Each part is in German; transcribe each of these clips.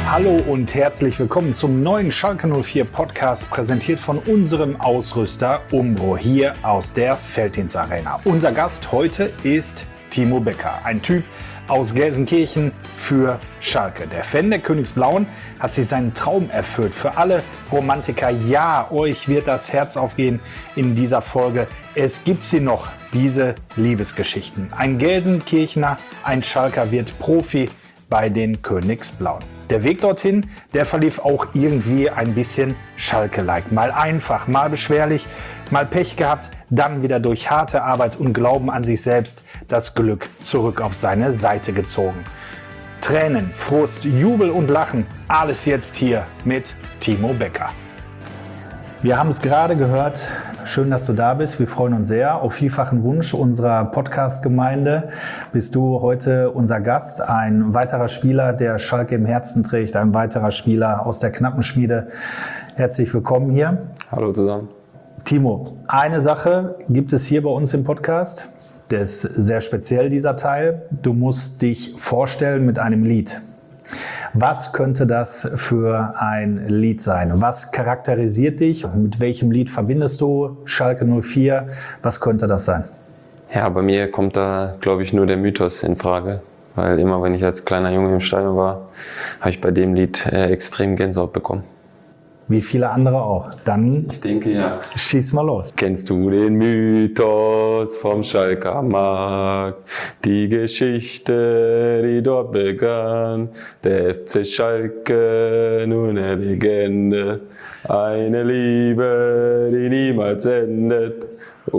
Hallo und herzlich willkommen zum neuen Schalke 04 Podcast, präsentiert von unserem Ausrüster Umbro hier aus der Veltins-Arena. Unser Gast heute ist Timo Becker, ein Typ aus Gelsenkirchen für Schalke. Der Fan der Königsblauen hat sich seinen Traum erfüllt. Für alle Romantiker, ja, euch wird das Herz aufgehen in dieser Folge. Es gibt sie noch, diese Liebesgeschichten. Ein Gelsenkirchener, ein Schalker wird Profi bei den Königsblauen. Der Weg dorthin, der verlief auch irgendwie ein bisschen Schalke-like. Mal einfach, mal beschwerlich, mal Pech gehabt, dann wieder durch harte Arbeit und Glauben an sich selbst das Glück zurück auf seine Seite gezogen. Tränen, Frust, Jubel und Lachen, alles jetzt hier mit Timo Becker. Wir haben es gerade gehört. Schön, dass du da bist. Wir freuen uns sehr. Auf vielfachen Wunsch unserer Podcast-Gemeinde bist du heute unser Gast. Ein weiterer Spieler, der Schalke im Herzen trägt. Ein weiterer Spieler aus der Knappenschmiede. Herzlich willkommen hier. Hallo zusammen. Timo, eine Sache gibt es hier bei uns im Podcast. Der ist sehr speziell, dieser Teil. Du musst dich vorstellen mit einem Lied. Was könnte das für ein Lied sein? Was charakterisiert dich? Mit welchem Lied verbindest du Schalke 04? Was könnte das sein? Ja, bei mir kommt da, glaube ich, nur der Mythos in Frage. Weil immer, wenn ich als kleiner Junge im Stadion war, habe ich bei dem Lied extrem Gänsehaut bekommen. Wie viele andere auch. Dann ich denke, ja. Schieß mal los. Kennst du den Mythos vom Schalker Markt? Die Geschichte, die dort begann. Der FC Schalke, nur eine Legende. Eine Liebe, die niemals endet. Oh,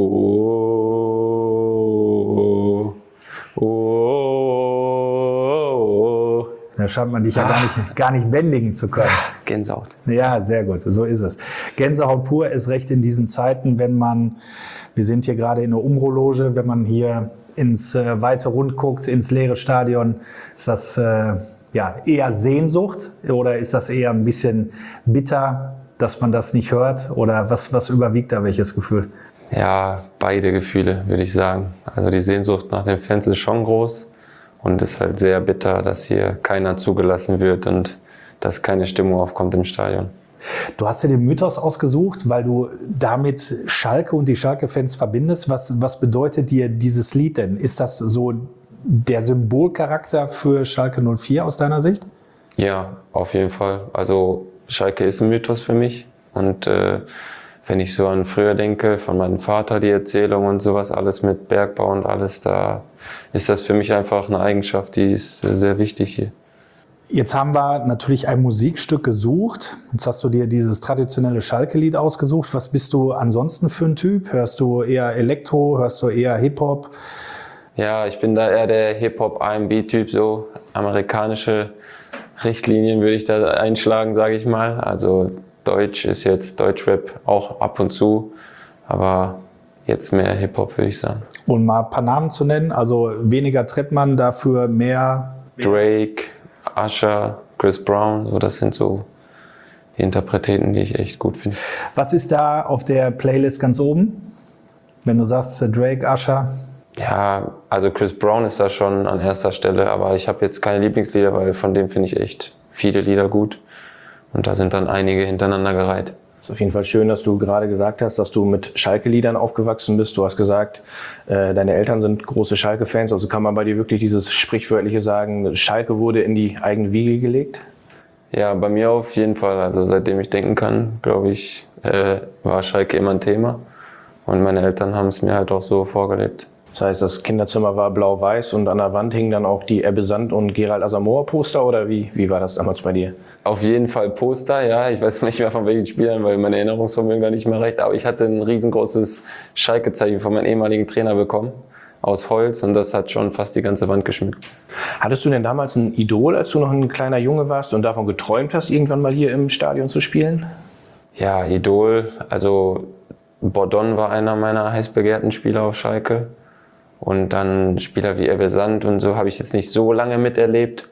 oh, oh, oh. Da scheint man dich ja gar nicht bändigen zu können. Gänsehaut. Ja, sehr gut, so ist es. Gänsehaut pur ist recht in diesen Zeiten, wir sind hier gerade in der Umbro-Loge, wenn man hier ins weite Rund guckt, ins leere Stadion, ist das eher Sehnsucht oder ist das eher ein bisschen bitter, dass man das nicht hört? Oder was überwiegt da welches Gefühl? Ja, beide Gefühle, würde ich sagen. Also die Sehnsucht nach den Fans ist schon groß. Und es ist halt sehr bitter, dass hier keiner zugelassen wird und dass keine Stimmung aufkommt im Stadion. Du hast dir den Mythos ausgesucht, weil du damit Schalke und die Schalke-Fans verbindest. Was bedeutet dir dieses Lied denn? Ist das so der Symbolcharakter für Schalke 04 aus deiner Sicht? Ja, auf jeden Fall. Also Schalke ist ein Mythos für mich. Und wenn ich so an früher denke, von meinem Vater, die Erzählung und sowas, alles mit Bergbau und alles, da ist das für mich einfach eine Eigenschaft, die ist sehr wichtig hier. Jetzt haben wir natürlich ein Musikstück gesucht. Jetzt hast du dir dieses traditionelle Schalke-Lied ausgesucht. Was bist du ansonsten für ein Typ? Hörst du eher Elektro? Hörst du eher Hip-Hop? Ja, ich bin da eher der Hip-Hop-R&B-Typ, so amerikanische Richtlinien würde ich da einschlagen, sage ich mal. Also Deutsch ist jetzt Deutschrap auch ab und zu, aber jetzt mehr Hip-Hop, würde ich sagen. Und mal ein paar Namen zu nennen, also weniger Trettmann, dafür mehr Drake, Usher, Chris Brown, so das sind so die Interpreten, die ich echt gut finde. Was ist da auf der Playlist ganz oben, wenn du sagst Drake, Usher? Ja, also Chris Brown ist da schon an erster Stelle, aber ich habe jetzt keine Lieblingslieder, weil von dem finde ich echt viele Lieder gut. Und da sind dann einige hintereinander gereiht. Es ist auf jeden Fall schön, dass du gerade gesagt hast, dass du mit Schalke-Liedern aufgewachsen bist. Du hast gesagt, deine Eltern sind große Schalke-Fans. Also kann man bei dir wirklich dieses sprichwörtliche sagen, Schalke wurde in die eigene Wiege gelegt? Ja, bei mir auf jeden Fall. Also seitdem ich denken kann, glaube ich, war Schalke immer ein Thema. Und meine Eltern haben es mir halt auch so vorgelebt. Das heißt, das Kinderzimmer war blau-weiß und an der Wand hingen dann auch die Ebbe Sand und Gerald Asamoah Poster, oder wie war das damals bei dir? Auf jeden Fall Poster, ja. Ich weiß nicht mehr von welchen Spielern, weil meine Erinnerungsvermögen gar nicht mehr reicht. Aber ich hatte ein riesengroßes Schalke-Zeichen von meinem ehemaligen Trainer bekommen, aus Holz, und das hat schon fast die ganze Wand geschmückt. Hattest du denn damals ein Idol, als du noch ein kleiner Junge warst und davon geträumt hast, irgendwann mal hier im Stadion zu spielen? Ja, Idol, also Bordon war einer meiner heiß begehrten Spieler auf Schalke. Und dann Spieler wie Ebbe Sand und so habe ich jetzt nicht so lange miterlebt.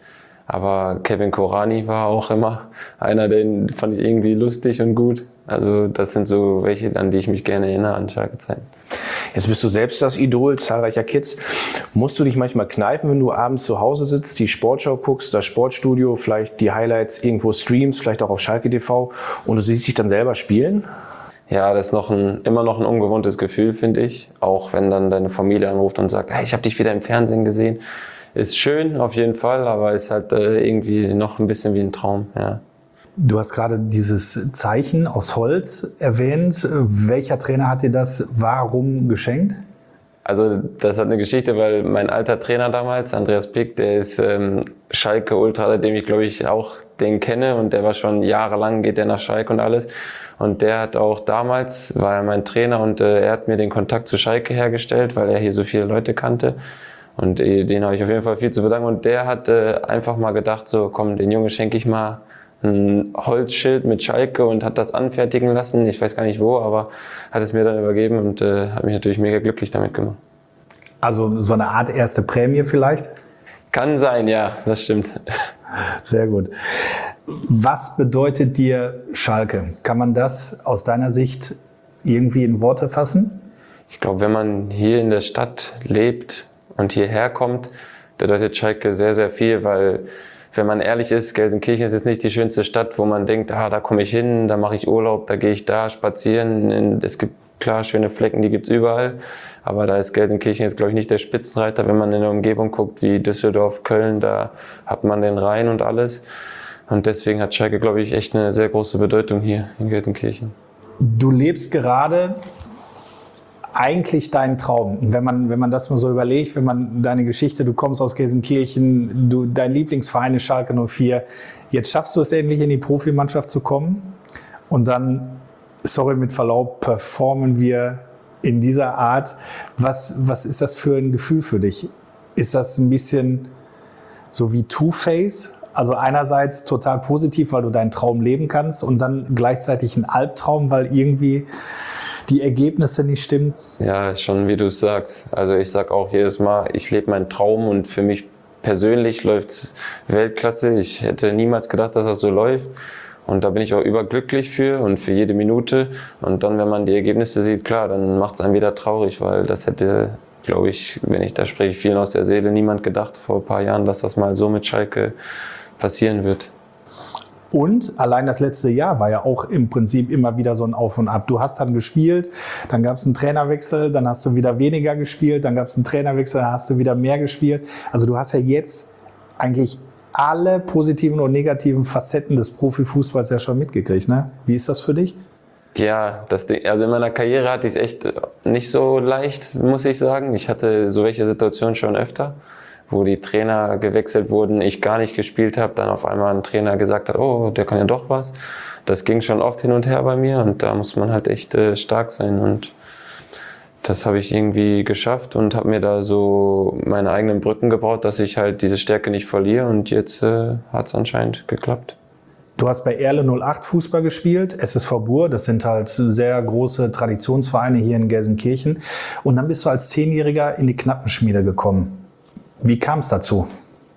Aber Kevin Korani war auch immer einer, den fand ich irgendwie lustig und gut. Also das sind so welche, an die ich mich gerne erinnere an Schalke-Zeiten. Jetzt bist du selbst das Idol zahlreicher Kids. Musst du dich manchmal kneifen, wenn du abends zu Hause sitzt, die Sportschau guckst, das Sportstudio, vielleicht die Highlights irgendwo streamst, vielleicht auch auf Schalke TV und du siehst dich dann selber spielen? Ja, das ist immer noch ein ungewohntes Gefühl, finde ich. Auch wenn dann deine Familie anruft und sagt, hey, ich habe dich wieder im Fernsehen gesehen. Ist schön, auf jeden Fall, aber ist halt irgendwie noch ein bisschen wie ein Traum, ja. Du hast gerade dieses Zeichen aus Holz erwähnt. Welcher Trainer hat dir das warum geschenkt? Also das hat eine Geschichte, weil mein alter Trainer damals, Andreas Pick, der ist Schalke Ultra, seitdem ich glaube ich auch den kenne und der war schon jahrelang, geht der nach Schalke und alles. Und der hat auch damals, war er mein Trainer und er hat mir den Kontakt zu Schalke hergestellt, weil er hier so viele Leute kannte. Und den habe ich auf jeden Fall viel zu verdanken. Und der hat einfach mal gedacht, so komm, den Junge schenke ich mal ein Holzschild mit Schalke und hat das anfertigen lassen. Ich weiß gar nicht wo, aber hat es mir dann übergeben und hat mich natürlich mega glücklich damit gemacht. Also so eine Art erste Prämie vielleicht? Kann sein, ja, das stimmt. Sehr gut. Was bedeutet dir Schalke? Kann man das aus deiner Sicht irgendwie in Worte fassen? Ich glaube, wenn man hier in der Stadt lebt und hierher kommt, bedeutet Schalke sehr, sehr viel, weil wenn man ehrlich ist, Gelsenkirchen ist jetzt nicht die schönste Stadt, wo man denkt, da komme ich hin, da mache ich Urlaub, da gehe ich da spazieren. Es gibt klar schöne Flecken, die gibt's überall, aber da ist Gelsenkirchen jetzt glaube ich nicht der Spitzenreiter. Wenn man in der Umgebung guckt, wie Düsseldorf, Köln, da hat man den Rhein und alles. Und deswegen hat Schalke, glaube ich, echt eine sehr große Bedeutung hier in Gelsenkirchen. Du lebst gerade eigentlich deinen Traum. Und wenn man das mal so überlegt, wenn man deine Geschichte, du kommst aus Gelsenkirchen, dein Lieblingsverein ist Schalke 04, jetzt schaffst du es endlich in die Profimannschaft zu kommen und dann, sorry mit Verlaub, performen wir in dieser Art. Was ist das für ein Gefühl für dich? Ist das ein bisschen so wie Two-Face? Also einerseits total positiv, weil du deinen Traum leben kannst und dann gleichzeitig ein Albtraum, weil irgendwie die Ergebnisse nicht stimmen? Ja, schon wie du es sagst. Also ich sag auch jedes Mal, ich lebe meinen Traum und für mich persönlich läuft's Weltklasse. Ich hätte niemals gedacht, dass das so läuft. Und da bin ich auch überglücklich für jede Minute. Und dann, wenn man die Ergebnisse sieht, klar, dann macht's einen wieder traurig, weil das hätte, glaube ich, wenn ich da spreche, vielen aus der Seele, niemand gedacht vor ein paar Jahren, dass das mal so mit Schalke passieren wird. Und allein das letzte Jahr war ja auch im Prinzip immer wieder so ein Auf und Ab. Du hast dann gespielt, dann gab es einen Trainerwechsel, dann hast du wieder weniger gespielt, dann gab es einen Trainerwechsel, dann hast du wieder mehr gespielt. Also du hast ja jetzt eigentlich alle positiven und negativen Facetten des Profifußballs ja schon mitgekriegt, ne? Wie ist das für dich? Ja, also in meiner Karriere hatte ich es echt nicht so leicht, muss ich sagen. Ich hatte so welche Situationen schon öfter, wo die Trainer gewechselt wurden, ich gar nicht gespielt habe, dann auf einmal ein Trainer gesagt hat, oh, der kann ja doch was. Das ging schon oft hin und her bei mir und da muss man halt echt stark sein und das habe ich irgendwie geschafft und habe mir da so meine eigenen Brücken gebaut, dass ich halt diese Stärke nicht verliere und jetzt hat es anscheinend geklappt. Du hast bei Erle 08 Fußball gespielt, SSV Buhr, das sind halt sehr große Traditionsvereine hier in Gelsenkirchen und dann bist du als 10-Jähriger in die Knappenschmiede gekommen. Wie kam es dazu?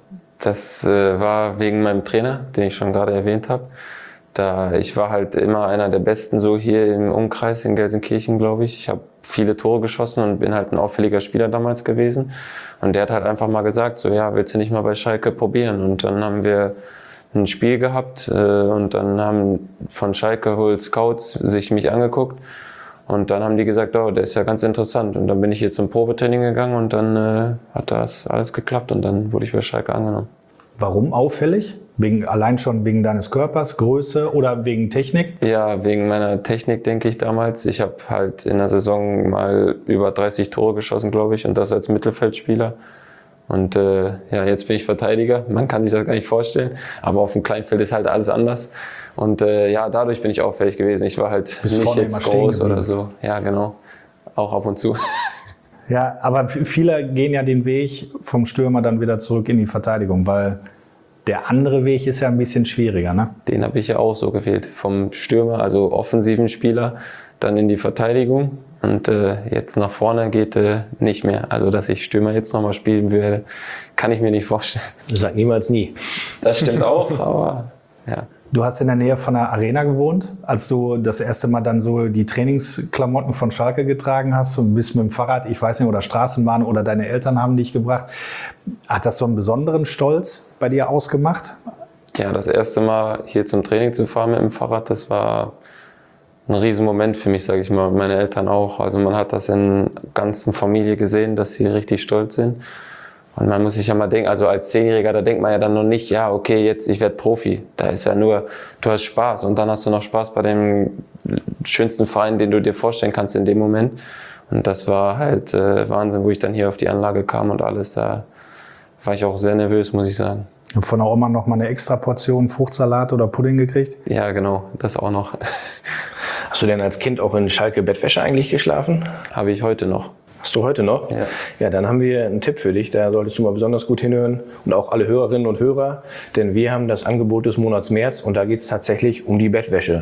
Das war wegen meinem Trainer, den ich schon gerade erwähnt habe. Ich war halt immer einer der Besten so hier im Umkreis in Gelsenkirchen, glaube ich. Ich habe viele Tore geschossen und bin halt ein auffälliger Spieler damals gewesen. Und der hat halt einfach mal gesagt, so ja, willst du nicht mal bei Schalke probieren? Und dann haben wir ein Spiel gehabt und dann haben von Schalke wohl Scouts sich mich angeguckt. Und dann haben die gesagt, oh, der ist ja ganz interessant. Und dann bin ich hier zum Probetraining gegangen und dann hat das alles geklappt und dann wurde ich bei Schalke angenommen. Warum auffällig? Allein schon wegen deines Körpers, Größe oder wegen Technik? Ja, wegen meiner Technik, denke ich damals. Ich habe halt in der Saison mal über 30 Tore geschossen, glaube ich, und das als Mittelfeldspieler. Und ja, jetzt bin ich Verteidiger. Man kann sich das gar nicht vorstellen, aber auf dem Kleinfeld ist halt alles anders. Und ja, dadurch bin ich auffällig gewesen. Ich war halt nicht jetzt groß oder so. Ja, genau. Auch ab und zu. Ja, aber viele gehen ja den Weg vom Stürmer dann wieder zurück in die Verteidigung, weil der andere Weg ist ja ein bisschen schwieriger, ne? Den habe ich ja auch so gewählt. Vom Stürmer, also offensiven Spieler, dann in die Verteidigung. Und jetzt nach vorne geht nicht mehr. Also, dass ich Stürmer jetzt nochmal spielen werde, kann ich mir nicht vorstellen. Sag niemals nie. Das stimmt auch, aber ja. Du hast in der Nähe von der Arena gewohnt, als du das erste Mal dann so die Trainingsklamotten von Schalke getragen hast und bist mit dem Fahrrad, ich weiß nicht, oder Straßenbahn oder deine Eltern haben dich gebracht. Hat das so einen besonderen Stolz bei dir ausgemacht? Ja, das erste Mal hier zum Training zu fahren mit dem Fahrrad, das war ein Riesenmoment für mich, sage ich mal, meine Eltern auch. Also man hat das in der ganzen Familie gesehen, dass sie richtig stolz sind. Und man muss sich ja mal denken, also als 10-Jähriger, da denkt man ja dann noch nicht, ja okay, jetzt ich werde Profi. Da ist ja nur, du hast Spaß und dann hast du noch Spaß bei dem schönsten Verein, den du dir vorstellen kannst in dem Moment. Und das war halt Wahnsinn, wo ich dann hier auf die Anlage kam und alles, da war ich auch sehr nervös, muss ich sagen. Von der Oma noch mal eine extra Portion Fruchtsalat oder Pudding gekriegt? Ja, genau, das auch noch. Hast du denn als Kind auch in Schalke-Bettwäsche eigentlich geschlafen? Habe ich heute noch. Hast du heute noch? Ja. Ja, dann haben wir einen Tipp für dich, da solltest du mal besonders gut hinhören und auch alle Hörerinnen und Hörer, denn wir haben das Angebot des Monats März und da geht es tatsächlich um die Bettwäsche.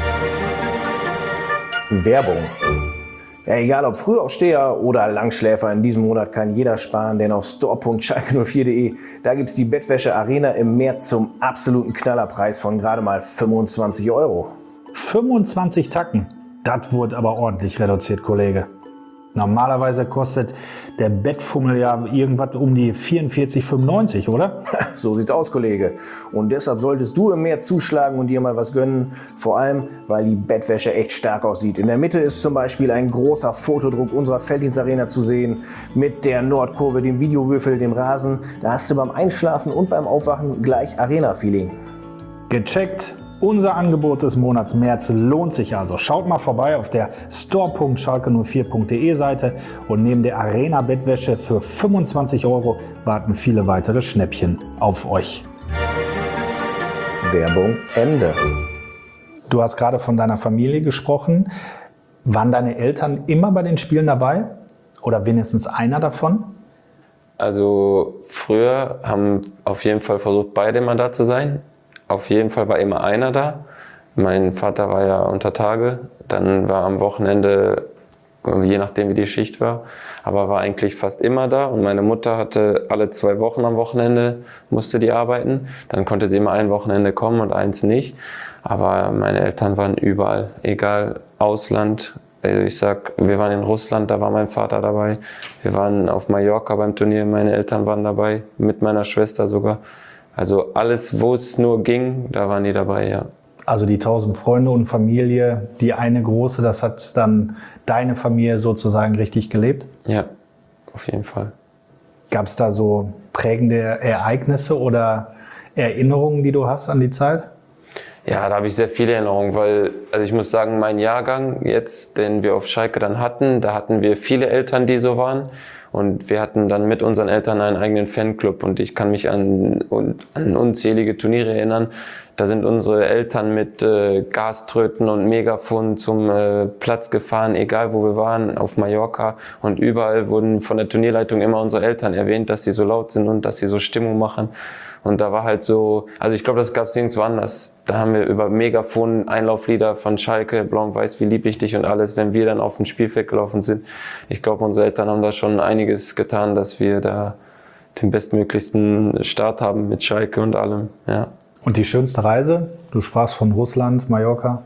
Werbung. Ja, egal ob Frühaufsteher oder Langschläfer, in diesem Monat kann jeder sparen, denn auf store.schalke04.de, da gibt es die Bettwäsche Arena im März zum absoluten Knallerpreis von gerade mal 25 €. 25 Tacken, das wurde aber ordentlich reduziert, Kollege. Normalerweise kostet der Bettfummel ja irgendwas um die 44,95, oder? So sieht's aus, Kollege. Und deshalb solltest du im März zuschlagen und dir mal was gönnen. Vor allem, weil die Bettwäsche echt stark aussieht. In der Mitte ist zum Beispiel ein großer Fotodruck unserer Felddienstarena zu sehen. Mit der Nordkurve, dem Videowürfel, dem Rasen. Da hast du beim Einschlafen und beim Aufwachen gleich Arena-Feeling. Gecheckt. Unser Angebot des Monats März lohnt sich also. Schaut mal vorbei auf der store.schalke04.de Seite und neben der Arena Bettwäsche für 25 € warten viele weitere Schnäppchen auf euch. Werbung Ende. Du hast gerade von deiner Familie gesprochen. Waren deine Eltern immer bei den Spielen dabei? Oder wenigstens einer davon? Also früher haben auf jeden Fall versucht, beide mal da zu sein. Auf jeden Fall war immer einer da. Mein Vater war ja unter Tage, dann war am Wochenende, je nachdem wie die Schicht war, aber war eigentlich fast immer da. Und meine Mutter hatte alle 2 Wochen am Wochenende, musste die arbeiten. Dann konnte sie immer ein Wochenende kommen und eins nicht. Aber meine Eltern waren überall, egal Ausland. Also ich sag, wir waren in Russland, da war mein Vater dabei. Wir waren auf Mallorca beim Turnier, meine Eltern waren dabei, mit meiner Schwester sogar. Also alles, wo es nur ging, da waren die dabei, ja. Also die 1000 Freunde und Familie, die eine große, das hat dann deine Familie sozusagen richtig gelebt? Ja, auf jeden Fall. Gab es da so prägende Ereignisse oder Erinnerungen, die du hast an die Zeit? Ja, da habe ich sehr viele Erinnerungen, weil, also ich muss sagen, mein Jahrgang jetzt, den wir auf Schalke dann hatten, da hatten wir viele Eltern, die so waren. Und wir hatten dann mit unseren Eltern einen eigenen Fanclub und ich kann mich an unzählige Turniere erinnern. Da sind unsere Eltern mit Gaströten und Megafon zum Platz gefahren, egal wo wir waren, auf Mallorca. Und überall wurden von der Turnierleitung immer unsere Eltern erwähnt, dass sie so laut sind und dass sie so Stimmung machen. Und da war halt so, also ich glaube, das gab es nirgendwo anders. Da haben wir über Megafon Einlauflieder von Schalke, Blau und Weiß, wie lieb ich dich und alles, wenn wir dann auf dem Spielfeld gelaufen sind. Ich glaube, unsere Eltern haben da schon einiges getan, dass wir da den bestmöglichsten Start haben mit Schalke und allem, ja. Und die schönste Reise? Du sprachst von Russland, Mallorca.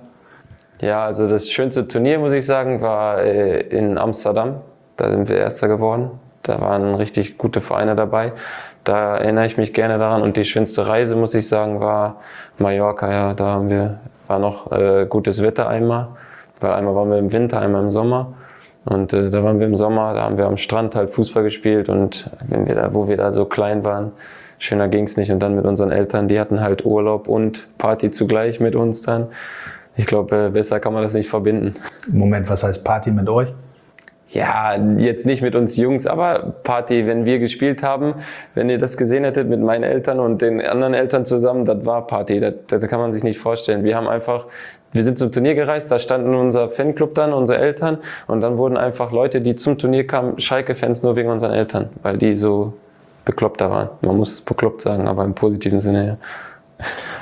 Ja, also das schönste Turnier, muss ich sagen, war in Amsterdam. Da sind wir Erster geworden. Da waren richtig gute Vereine dabei. Da erinnere ich mich gerne daran. Und die schönste Reise, muss ich sagen, war Mallorca. Ja, da war noch gutes Wetter einmal. Weil einmal waren wir im Winter, einmal im Sommer. Und da waren wir im Sommer, da haben wir am Strand halt Fußball gespielt. Und wo wir da so klein waren, schöner ging's nicht. Und dann mit unseren Eltern, die hatten halt Urlaub und Party zugleich mit uns dann. Ich glaube, besser kann man das nicht verbinden. Moment, was heißt Party mit euch? Ja, jetzt nicht mit uns Jungs, aber Party, wenn wir gespielt haben, wenn ihr das gesehen hättet mit meinen Eltern und den anderen Eltern zusammen, das war Party, das kann man sich nicht vorstellen. Wir sind zum Turnier gereist, da standen unser Fanclub dann, unsere Eltern und dann wurden einfach Leute, die zum Turnier kamen, Schalke-Fans nur wegen unseren Eltern, weil die so bekloppter waren. Man muss es bekloppt sagen, aber im positiven Sinne, ja.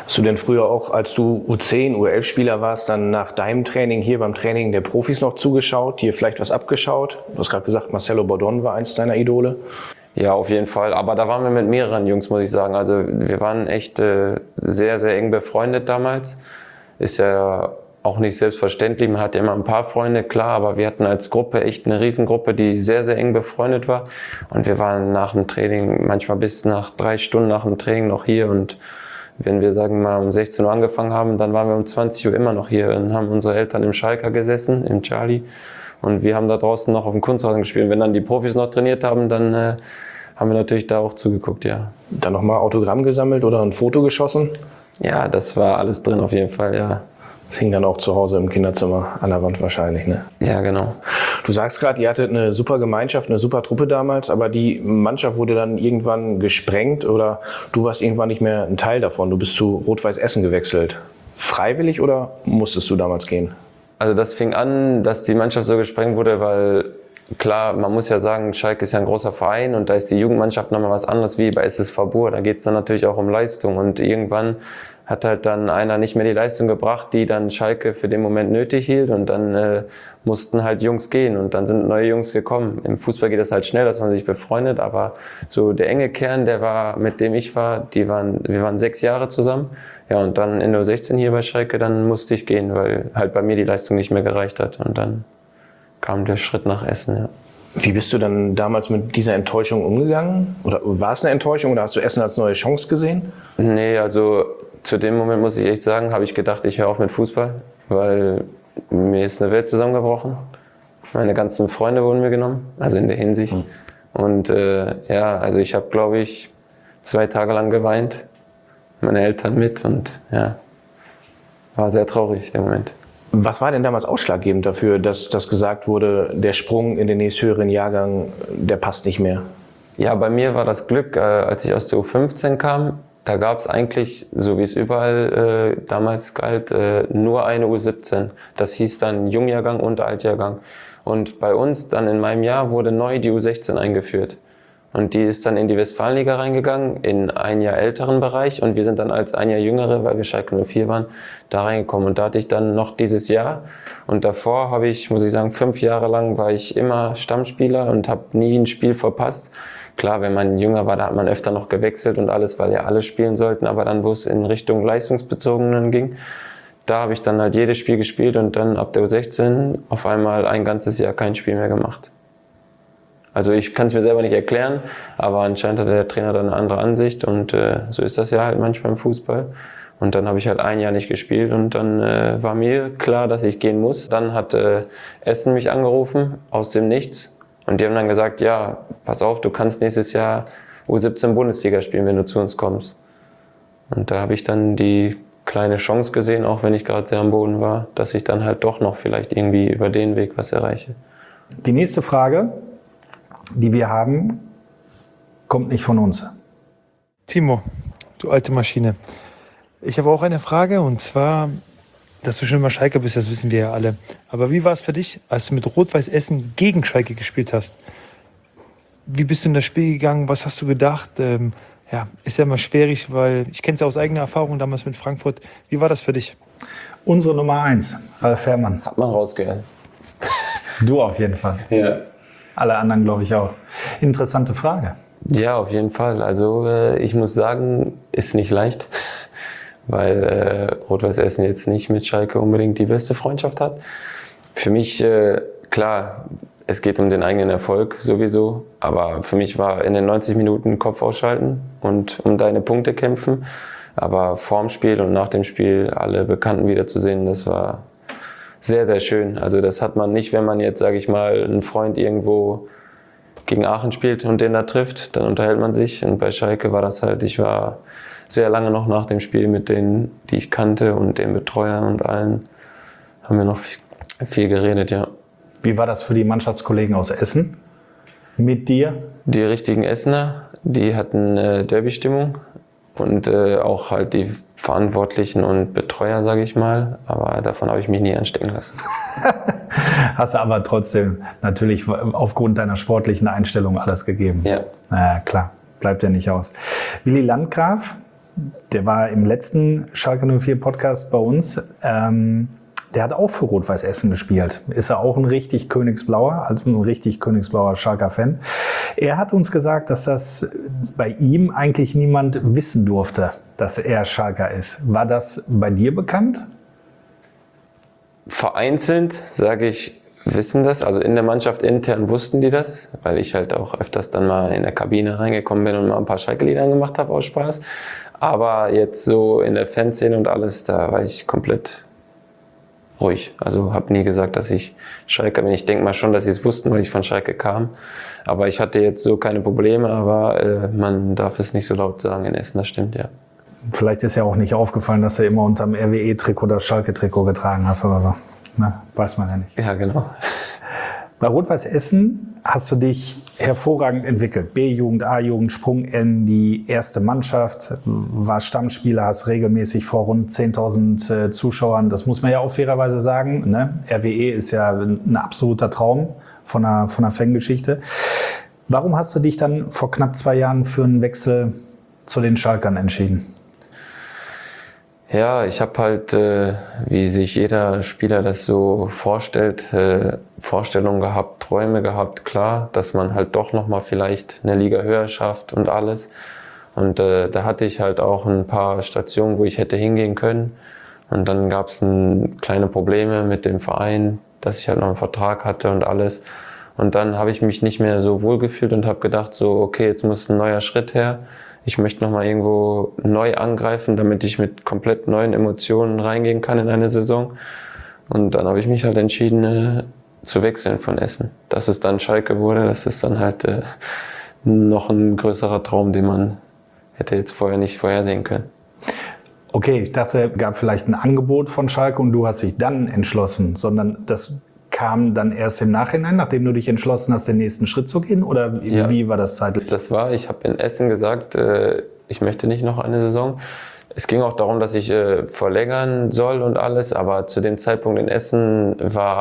Hast du denn früher auch, als du U10, U11-Spieler warst, dann nach deinem Training hier beim Training der Profis noch zugeschaut, dir vielleicht was abgeschaut? Du hast gerade gesagt, Marcelo Bordon war eins deiner Idole. Ja, auf jeden Fall. Aber da waren wir mit mehreren Jungs, muss ich sagen. Also wir waren echt sehr, sehr eng befreundet damals. Ist ja auch nicht selbstverständlich. Man hat ja immer ein paar Freunde, klar, aber wir hatten als Gruppe echt eine Riesengruppe, die sehr, sehr eng befreundet war. Und wir waren nach dem Training manchmal bis nach 3 Stunden nach dem Training noch hier. Und wenn wir, sagen wir mal, um 16 Uhr angefangen haben, dann waren wir um 20 Uhr immer noch hier und haben unsere Eltern im Schalker gesessen, im Charlie. Und wir haben da draußen noch auf dem Kunstrasen gespielt. Und wenn dann die Profis noch trainiert haben, dann haben wir natürlich da auch zugeguckt, ja. Dann nochmal Autogramm gesammelt oder ein Foto geschossen? Ja, das war alles drin auf jeden Fall, ja. Das hing dann auch zu Hause im Kinderzimmer an der Wand wahrscheinlich, ne? Ja, genau. Du sagst gerade, ihr hattet eine super Gemeinschaft, eine super Truppe damals, aber die Mannschaft wurde dann irgendwann gesprengt oder du warst irgendwann nicht mehr ein Teil davon. Du bist zu Rot-Weiß Essen gewechselt. Freiwillig oder musstest du damals gehen? Also das fing an, dass die Mannschaft so gesprengt wurde, weil klar, man muss ja sagen, Schalke ist ja ein großer Verein und da ist die Jugendmannschaft nochmal was anderes wie bei SSV Bur. Da geht es dann natürlich auch um Leistung und irgendwann hat halt dann einer nicht mehr die Leistung gebracht, die dann Schalke für den Moment nötig hielt und dann mussten halt Jungs gehen und dann sind neue Jungs gekommen. Im Fußball geht das halt schnell, dass man sich befreundet, aber so der enge Kern, der war, mit dem ich war, wir waren 6 Jahre zusammen. Ja, und dann in der U16 hier bei Schalke, dann musste ich gehen, weil halt bei mir die Leistung nicht mehr gereicht hat und dann kam der Schritt nach Essen, ja. Wie bist du dann damals mit dieser Enttäuschung umgegangen? Oder war es eine Enttäuschung oder hast du Essen als neue Chance gesehen? Nee, also zu dem Moment muss ich echt sagen, habe ich gedacht, ich höre auf mit Fußball, weil mir ist eine Welt zusammengebrochen. Meine ganzen Freunde wurden mir genommen, also in der Hinsicht. Und ja, also ich habe, glaube ich, 2 Tage lang geweint, meine Eltern mit und ja, war sehr traurig der Moment. Was war denn damals ausschlaggebend dafür, dass das gesagt wurde, der Sprung in den nächsthöheren Jahrgang, der passt nicht mehr? Ja, bei mir war das Glück, als ich aus der U15 kam, da gab es eigentlich, so wie es überall damals galt, nur eine U17. Das hieß dann Jungjahrgang und Altjahrgang. Und bei uns, dann in meinem Jahr, wurde neu die U16 eingeführt. Und die ist dann in die Westfalenliga reingegangen, in ein Jahr älteren Bereich. Und wir sind dann als ein Jahr jüngere, weil wir Schalke 04 waren, da reingekommen. Und da hatte ich dann noch dieses Jahr. Und davor habe ich, muss ich sagen, 5 Jahre lang war ich immer Stammspieler und habe nie ein Spiel verpasst. Klar, wenn man jünger war, da hat man öfter noch gewechselt und alles, weil ja alle spielen sollten. Aber dann, wo es in Richtung Leistungsbezogenen ging, da habe ich dann halt jedes Spiel gespielt und dann ab der U16 auf einmal ein ganzes Jahr kein Spiel mehr gemacht. Also ich kann es mir selber nicht erklären, aber anscheinend hat der Trainer dann eine andere Ansicht und so ist das ja halt manchmal im Fußball. Und dann habe ich halt ein Jahr nicht gespielt und dann war mir klar, dass ich gehen muss. Dann hat Essen mich angerufen aus dem Nichts und die haben dann gesagt, ja, pass auf, du kannst nächstes Jahr U17 Bundesliga spielen, wenn du zu uns kommst. Und da habe ich dann die kleine Chance gesehen, auch wenn ich gerade sehr am Boden war, dass ich dann halt doch noch vielleicht irgendwie über den Weg was erreiche. Die nächste Frage, die wir haben, kommt nicht von uns. Timo, du alte Maschine. Ich habe auch eine Frage und zwar, dass du schon immer Schalke bist, das wissen wir ja alle. Aber wie war es für dich, als du mit Rot-Weiß Essen gegen Schalke gespielt hast? Wie bist du in das Spiel gegangen? Was hast du gedacht? Ja, ist ja immer schwierig, weil ich kenne es ja aus eigener Erfahrung damals mit Frankfurt. Wie war das für dich? Unsere Nummer 1, Ralf Fährmann. Hat man rausgehört. Du auf jeden Fall. Ja. Alle anderen, glaube ich, auch. Interessante Frage. Ja, auf jeden Fall. Also ich muss sagen, ist nicht leicht, weil Rot-Weiß Essen jetzt nicht mit Schalke unbedingt die beste Freundschaft hat. Für mich, klar, es geht um den eigenen Erfolg sowieso, aber für mich war in den 90 Minuten Kopf ausschalten und um deine Punkte kämpfen. Aber vorm Spiel und nach dem Spiel alle Bekannten wiederzusehen, das war sehr, sehr schön. Also das hat man nicht, wenn man jetzt, sage ich mal, einen Freund irgendwo gegen Aachen spielt und den da trifft, dann unterhält man sich. Und bei Schalke war das halt, ich war sehr lange noch nach dem Spiel mit denen, die ich kannte und den Betreuern und allen, haben wir noch viel geredet, ja. Wie war das für die Mannschaftskollegen aus Essen mit dir? Die richtigen Essener, die hatten Derby-Stimmung und auch halt die Verantwortlichen und Betreuer, sage ich mal. Aber davon habe ich mich nie anstecken lassen. Hast du aber trotzdem natürlich aufgrund deiner sportlichen Einstellung alles gegeben. Ja. Naja, klar, bleibt ja nicht aus. Willi Landgraf, der war im letzten Schalke 04 Podcast bei uns. Der hat auch für Rot-Weiß Essen gespielt. Ist er auch ein richtig Königsblauer, also ein richtig Königsblauer Schalker-Fan. Er hat uns gesagt, dass das bei ihm eigentlich niemand wissen durfte, dass er Schalker ist. War das bei dir bekannt? Vereinzelt, sage ich, wissen das. Also in der Mannschaft intern wussten die das, weil ich halt auch öfters dann mal in der Kabine reingekommen bin und mal ein paar Schalke-Lieder gemacht habe aus Spaß. Aber jetzt so in der Fanszene und alles, da war ich komplett ruhig. Also habe nie gesagt, dass ich Schalke bin. Ich denke mal schon, dass sie es wussten, weil ich von Schalke kam. Aber ich hatte jetzt so keine Probleme, aber man darf es nicht so laut sagen in Essen, das stimmt, ja. Vielleicht ist ja auch nicht aufgefallen, dass du immer unterm RWE-Trikot das Schalke-Trikot getragen hast oder so. Na, weiß man ja nicht. Ja, genau. Bei Rot-Weiß Essen hast du dich hervorragend entwickelt. B-Jugend, A-Jugend, Sprung in die erste Mannschaft, war Stammspieler, hast regelmäßig vor rund 10.000 Zuschauern. Das muss man ja auch fairerweise sagen. Ne? RWE ist ja ein absoluter Traum von einer Fangeschichte. Warum hast du dich dann vor knapp 2 Jahren für einen Wechsel zu den Schalkern entschieden? Ja, ich habe halt, wie sich jeder Spieler das so vorstellt, Vorstellungen gehabt, Träume gehabt, klar, dass man halt doch nochmal vielleicht eine Liga höher schafft und alles. Und da hatte ich halt auch ein paar Stationen, wo ich hätte hingehen können. Und dann gab es kleine Probleme mit dem Verein, dass ich halt noch einen Vertrag hatte und alles. Und dann habe ich mich nicht mehr so wohl gefühlt und habe gedacht, so okay, jetzt muss ein neuer Schritt her. Ich möchte nochmal irgendwo neu angreifen, damit ich mit komplett neuen Emotionen reingehen kann in eine Saison. Und dann habe ich mich halt entschieden, zu wechseln von Essen. Dass es dann Schalke wurde, das ist dann halt noch ein größerer Traum, den man hätte jetzt vorher nicht vorhersehen können. Okay, ich dachte, es gab vielleicht ein Angebot von Schalke und du hast dich dann entschlossen, sondern das kam dann erst im Nachhinein, nachdem du dich entschlossen hast, den nächsten Schritt zu gehen? Oder wie war das zeitlich? Ich habe in Essen gesagt, ich möchte nicht noch eine Saison. Es ging auch darum, dass ich verlängern soll und alles, aber zu dem Zeitpunkt in Essen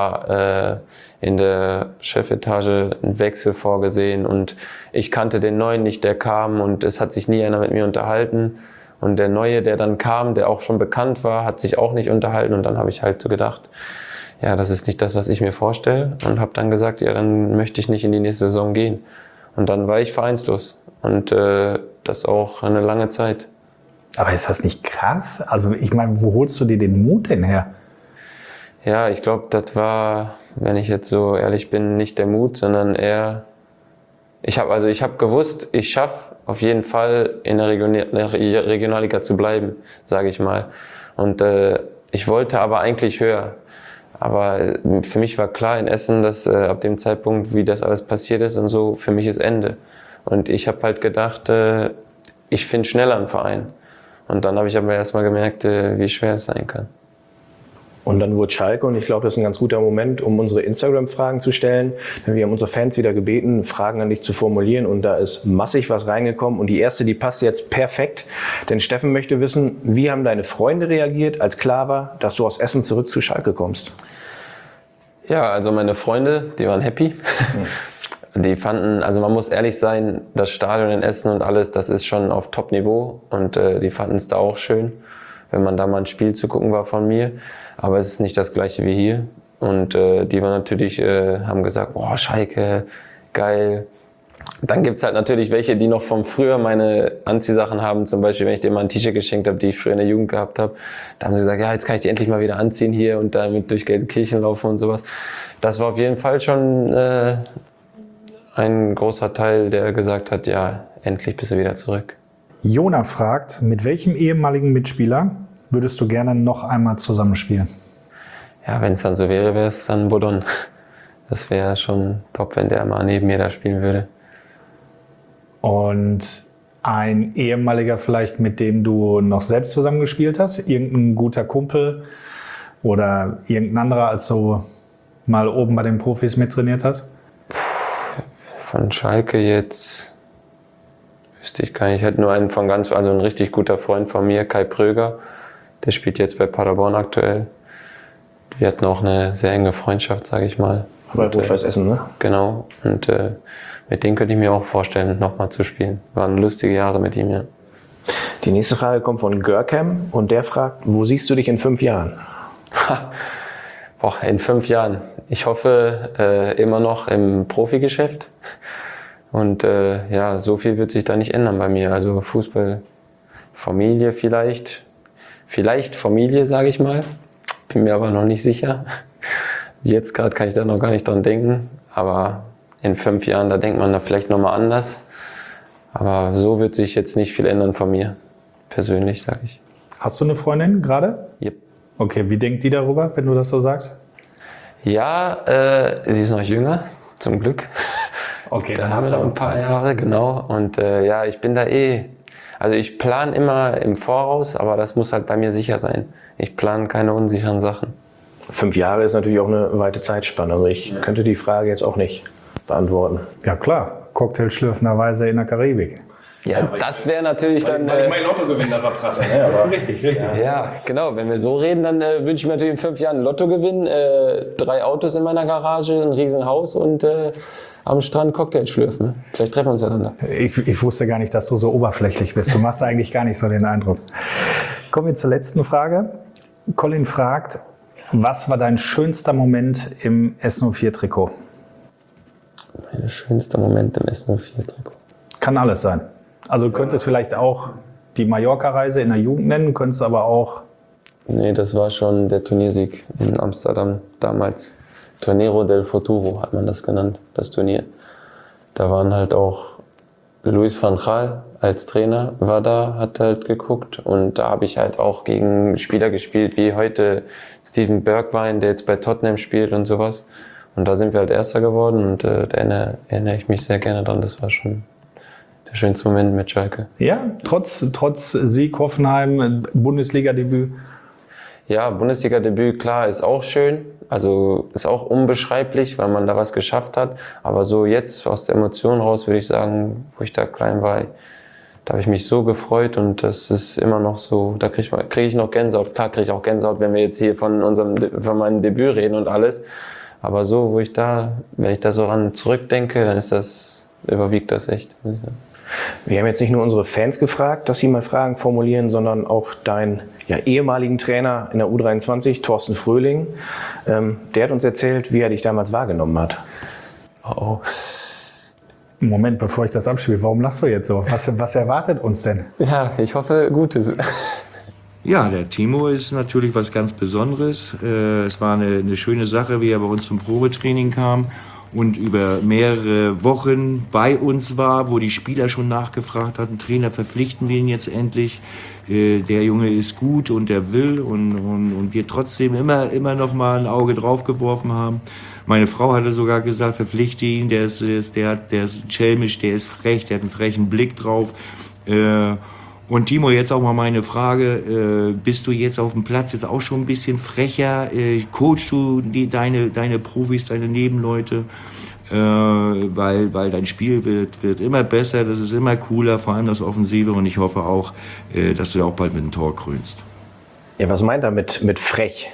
war in der Chefetage ein Wechsel vorgesehen und ich kannte den Neuen nicht, der kam und es hat sich nie einer mit mir unterhalten. Und der Neue, der dann kam, der auch schon bekannt war, hat sich auch nicht unterhalten und dann habe ich halt so gedacht, ja, das ist nicht das, was ich mir vorstelle und habe dann gesagt, ja, dann möchte ich nicht in die nächste Saison gehen. Und dann war ich vereinslos und das auch eine lange Zeit. Aber ist das nicht krass? Also ich meine, wo holst du dir den Mut denn her? Ja, ich glaube, das war, wenn ich jetzt so ehrlich bin, nicht der Mut, sondern eher, ich habe gewusst, ich schaffe auf jeden Fall in der Regionalliga zu bleiben, sage ich mal. Und ich wollte aber eigentlich höher. Aber für mich war klar in Essen, dass ab dem Zeitpunkt, wie das alles passiert ist und so, für mich ist Ende. Und ich habe halt gedacht, ich finde schneller einen Verein. Und dann habe ich aber erstmal gemerkt, wie schwer es sein kann. Und dann wurde Schalke, und ich glaube, das ist ein ganz guter Moment, um unsere Instagram-Fragen zu stellen. Denn wir haben unsere Fans wieder gebeten, Fragen an dich zu formulieren und da ist massig was reingekommen. Und die erste, die passt jetzt perfekt, denn Steffen möchte wissen, wie haben deine Freunde reagiert, als klar war, dass du aus Essen zurück zu Schalke kommst? Ja, also meine Freunde, die waren happy. Die fanden, also man muss ehrlich sein, das Stadion in Essen und alles, das ist schon auf Top-Niveau und die fanden es da auch schön, wenn man da mal ein Spiel zu gucken war von mir. Aber es ist nicht das gleiche wie hier. Und die waren natürlich, haben gesagt, boah, Schalke, geil. Dann gibt's halt natürlich welche, die noch von früher meine Anziehsachen haben. Zum Beispiel, wenn ich dir mal ein T-Shirt geschenkt habe, die ich früher in der Jugend gehabt habe. Da haben sie gesagt, ja, jetzt kann ich die endlich mal wieder anziehen hier und damit durch Gelsenkirchen laufen und sowas. Das war auf jeden Fall schon ein großer Teil, der gesagt hat, ja, endlich bist du wieder zurück. Jona fragt, mit welchem ehemaligen Mitspieler würdest du gerne noch einmal zusammenspielen? Ja, wenn es dann so wäre, wäre es dann Bodon. Das wäre schon top, wenn der mal neben mir da spielen würde. Und ein ehemaliger vielleicht, mit dem du noch selbst zusammengespielt hast? Irgendein guter Kumpel oder irgendein anderer, als du mal oben bei den Profis mittrainiert hast? Von Schalke jetzt wüsste ich gar nicht. Ich hätte nur einen also ein richtig guter Freund von mir, Kai Pröger. Der spielt jetzt bei Paderborn aktuell. Wir hatten auch eine sehr enge Freundschaft, sage ich mal. Bei Rot-Weiß Essen, ne? Genau. Und mit dem könnte ich mir auch vorstellen, nochmal zu spielen. Waren lustige Jahre mit ihm, ja. Die nächste Frage kommt von Görkem und der fragt, wo siehst du dich in 5 Jahren? Boah, in 5 Jahren. Ich hoffe immer noch im Profigeschäft. Und ja, so viel wird sich da nicht ändern bei mir. Also Fußball, Familie vielleicht. Vielleicht Familie, sage ich mal. Bin mir aber noch nicht sicher. Jetzt gerade kann ich da noch gar nicht dran denken. Aber in 5 Jahren, da denkt man da vielleicht nochmal anders. Aber so wird sich jetzt nicht viel ändern von mir. Persönlich, sage ich. Hast du eine Freundin gerade? Yep. Okay, wie denkt die darüber, wenn du das so sagst? Ja, sie ist noch jünger, zum Glück. Okay, Da haben wir noch ein paar Jahre, genau. Und ja, ich bin da also ich plane immer im Voraus, aber das muss halt bei mir sicher sein. Ich plane keine unsicheren Sachen. 5 Jahre ist natürlich auch eine weite Zeitspanne. Also ich könnte die Frage jetzt auch nicht beantworten. Ja klar, Cocktail schlürfenderweise in der Karibik. Ja, das wäre natürlich dann... mein Lottogewinn da verprasse, ne? Aber Richtig. ja, genau. Wenn wir so reden, dann wünsche ich mir natürlich in 5 Jahren einen Lottogewinn, 3 Autos in meiner Garage, ein Riesenhaus und am Strand Cocktail schlürfen. Vielleicht treffen wir uns ja dann da. Ich wusste gar nicht, dass du so oberflächlich bist. Du machst eigentlich gar nicht so den Eindruck. Kommen wir zur letzten Frage. Colin fragt, was war dein schönster Moment im S04-Trikot? Mein schönster Moment im S04-Trikot. Kann alles sein. Also du könntest vielleicht auch die Mallorca-Reise in der Jugend nennen, könntest aber auch... Nee, das war schon der Turniersieg in Amsterdam damals. Torneo del Futuro hat man das genannt, das Turnier. Da waren halt auch Louis van Gaal als Trainer war da, hat halt geguckt und da habe ich halt auch gegen Spieler gespielt, wie heute Steven Bergwijn, der jetzt bei Tottenham spielt und sowas. Und da sind wir halt Erster geworden und da erinnere ich mich sehr gerne dran, das war schon der schönste Moment mit Schalke. Ja, trotz Sieg Hoffenheim, Bundesliga-Debüt. Ja, Bundesliga-Debüt, klar, ist auch schön. Also ist auch unbeschreiblich, weil man da was geschafft hat. Aber so jetzt aus der Emotion raus würde ich sagen, wo ich da klein war, da habe ich mich so gefreut und das ist immer noch so, da krieg ich noch Gänsehaut. Klar kriege ich auch Gänsehaut, wenn wir jetzt hier von meinem Debüt reden und alles. Aber so, wenn ich da so ran zurückdenke, dann überwiegt das echt. wir haben jetzt nicht nur unsere Fans gefragt, dass sie mal Fragen formulieren, sondern auch deinen ehemaligen Trainer in der U23, Thorsten Fröhling. Der hat uns erzählt, wie er dich damals wahrgenommen hat. Oh. Moment, bevor ich das abspiele, warum lachst du jetzt so? Was erwartet uns denn? Ja, ich hoffe Gutes. Ja, der Timo ist natürlich was ganz Besonderes. Es war eine schöne Sache, wie er bei uns zum Probetraining kam und über mehrere Wochen bei uns war, wo die Spieler schon nachgefragt hatten, Trainer, verpflichten wir ihn jetzt endlich. Der Junge ist gut und der will und wir trotzdem immer noch mal ein Auge drauf geworfen haben. Meine Frau hatte sogar gesagt, verpflichte ihn, der ist schelmisch, der ist frech, der hat einen frechen Blick drauf. Und Timo, jetzt auch mal meine Frage, bist du jetzt auf dem Platz jetzt auch schon ein bisschen frecher? Coachst du deine Profis, deine Nebenleute? Weil dein Spiel wird immer besser, das ist immer cooler, vor allem das Offensive und ich hoffe auch, dass du auch bald mit dem Tor krönst. Ja, was meint er mit frech?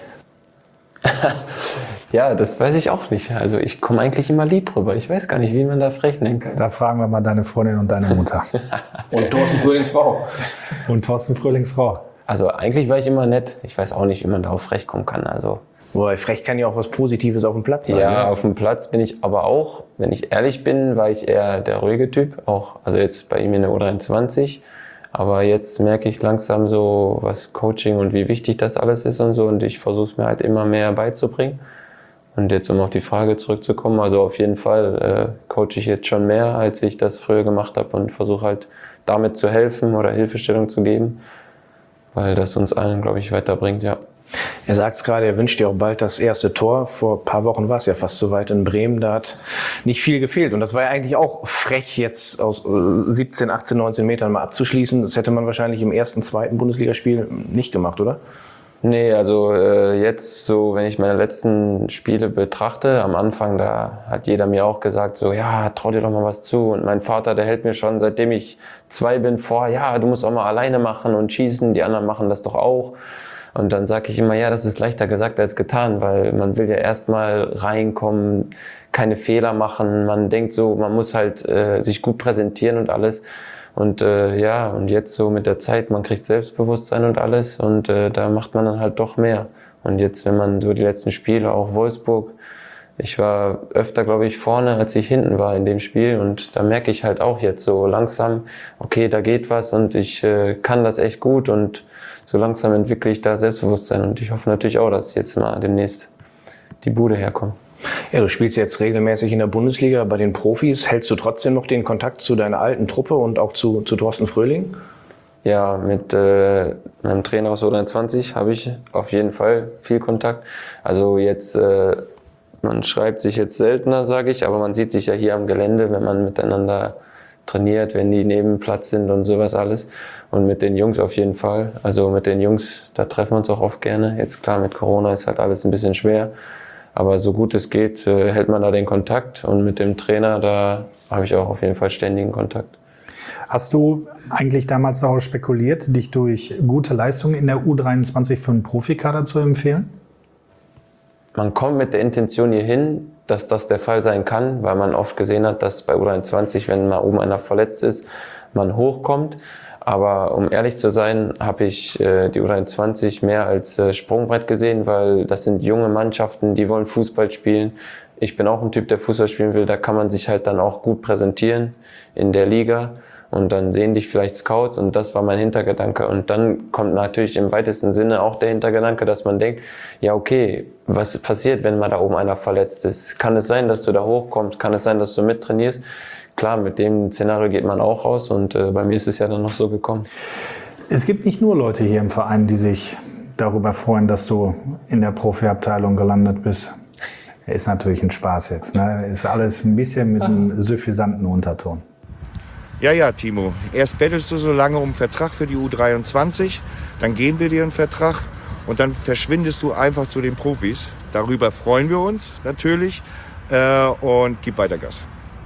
Ja, das weiß ich auch nicht. Also ich komme eigentlich immer lieb rüber. Ich weiß gar nicht, wie man da frech nennen kann. Da fragen wir mal deine Freundin und deine Mutter. Und Thorsten Fröhlings Frau. Und Thorsten Fröhlings Frau. Also eigentlich war ich immer nett. Ich weiß auch nicht, wie man darauf frech kommen kann. Also Wobei, frech kann ja auch was Positives auf dem Platz sein. ja, Ne? auf dem Platz bin ich aber auch, wenn ich ehrlich bin, war ich eher der ruhige Typ. Auch, also jetzt bei ihm in der U23. Aber jetzt merke ich langsam so, was Coaching und wie wichtig das alles ist und so. Und ich versuche es mir halt immer mehr beizubringen. Und jetzt, um auf die Frage zurückzukommen, also auf jeden Fall coache ich jetzt schon mehr, als ich das früher gemacht habe und versuche halt damit zu helfen oder Hilfestellung zu geben, weil das uns allen, glaube ich, weiterbringt, ja. Er sagt es gerade, er wünscht dir auch bald das erste Tor. Vor ein paar Wochen war es ja fast so weit in Bremen, da hat nicht viel gefehlt. Und das war ja eigentlich auch frech, jetzt aus 17, 18, 19 Metern mal abzuschließen. Das hätte man wahrscheinlich im ersten, zweiten Bundesligaspiel nicht gemacht, oder? Nee, also jetzt so, wenn ich meine letzten Spiele betrachte, am Anfang, da hat jeder mir auch gesagt, so, ja, trau dir doch mal was zu. Und mein Vater, der hält mir schon, seitdem ich 2 bin, vor, ja, du musst auch mal alleine machen und schießen, die anderen machen das doch auch. Und dann sage ich immer, ja, das ist leichter gesagt als getan, weil man will ja erstmal reinkommen, keine Fehler machen. Man denkt so, man muss halt sich gut präsentieren und alles. Und ja, und jetzt so mit der Zeit, man kriegt Selbstbewusstsein und alles und da macht man dann halt doch mehr. Und jetzt, wenn man so die letzten Spiele, auch Wolfsburg, ich war öfter, glaube ich, vorne, als ich hinten war in dem Spiel und da merke ich halt auch jetzt so langsam, okay, da geht was und ich kann das echt gut und so langsam entwickle ich da Selbstbewusstsein und ich hoffe natürlich auch, dass jetzt mal demnächst die Bude herkommt. Ja, du spielst jetzt regelmäßig in der Bundesliga bei den Profis. Hältst du trotzdem noch den Kontakt zu deiner alten Truppe und auch zu Thorsten Fröhling? Ja, mit meinem Trainer aus U23 habe ich auf jeden Fall viel Kontakt. Also jetzt, man schreibt sich jetzt seltener, sage ich, aber man sieht sich ja hier am Gelände, wenn man miteinander trainiert, wenn die neben Platz sind und sowas alles. Und mit den Jungs auf jeden Fall. Also mit den Jungs, da treffen wir uns auch oft gerne. Jetzt klar, mit Corona ist halt alles ein bisschen schwer. Aber so gut es geht, hält man da den Kontakt. Und mit dem Trainer, da habe ich auch auf jeden Fall ständigen Kontakt. Hast du eigentlich damals darauf spekuliert, dich durch gute Leistungen in der U23 für einen Profikader zu empfehlen? Man kommt mit der Intention hier hin, dass das der Fall sein kann, weil man oft gesehen hat, dass bei U23, wenn mal oben einer verletzt ist, man hochkommt. Aber um ehrlich zu sein, habe ich die U23 mehr als Sprungbrett gesehen, weil das sind junge Mannschaften, die wollen Fußball spielen. Ich bin auch ein Typ, der Fußball spielen will. Da kann man sich halt dann auch gut präsentieren in der Liga. Und dann sehen dich vielleicht Scouts und das war mein Hintergedanke. Und dann kommt natürlich im weitesten Sinne auch der Hintergedanke, dass man denkt, ja okay, was passiert, wenn mal da oben einer verletzt ist? Kann es sein, dass du da hochkommst? Kann es sein, dass du mittrainierst? Klar, mit dem Szenario geht man auch raus und bei mir ist es ja dann noch so gekommen. Es gibt nicht nur Leute hier im Verein, die sich darüber freuen, dass du in der Profiabteilung gelandet bist. Ist natürlich ein Spaß jetzt, ne? Ist alles ein bisschen mit einem suffisanten Unterton. Ja, Timo. Erst bettelst du so lange um einen Vertrag für die U23, dann geben wir dir einen Vertrag und dann verschwindest du einfach zu den Profis. Darüber freuen wir uns natürlich und gib weiter Gas.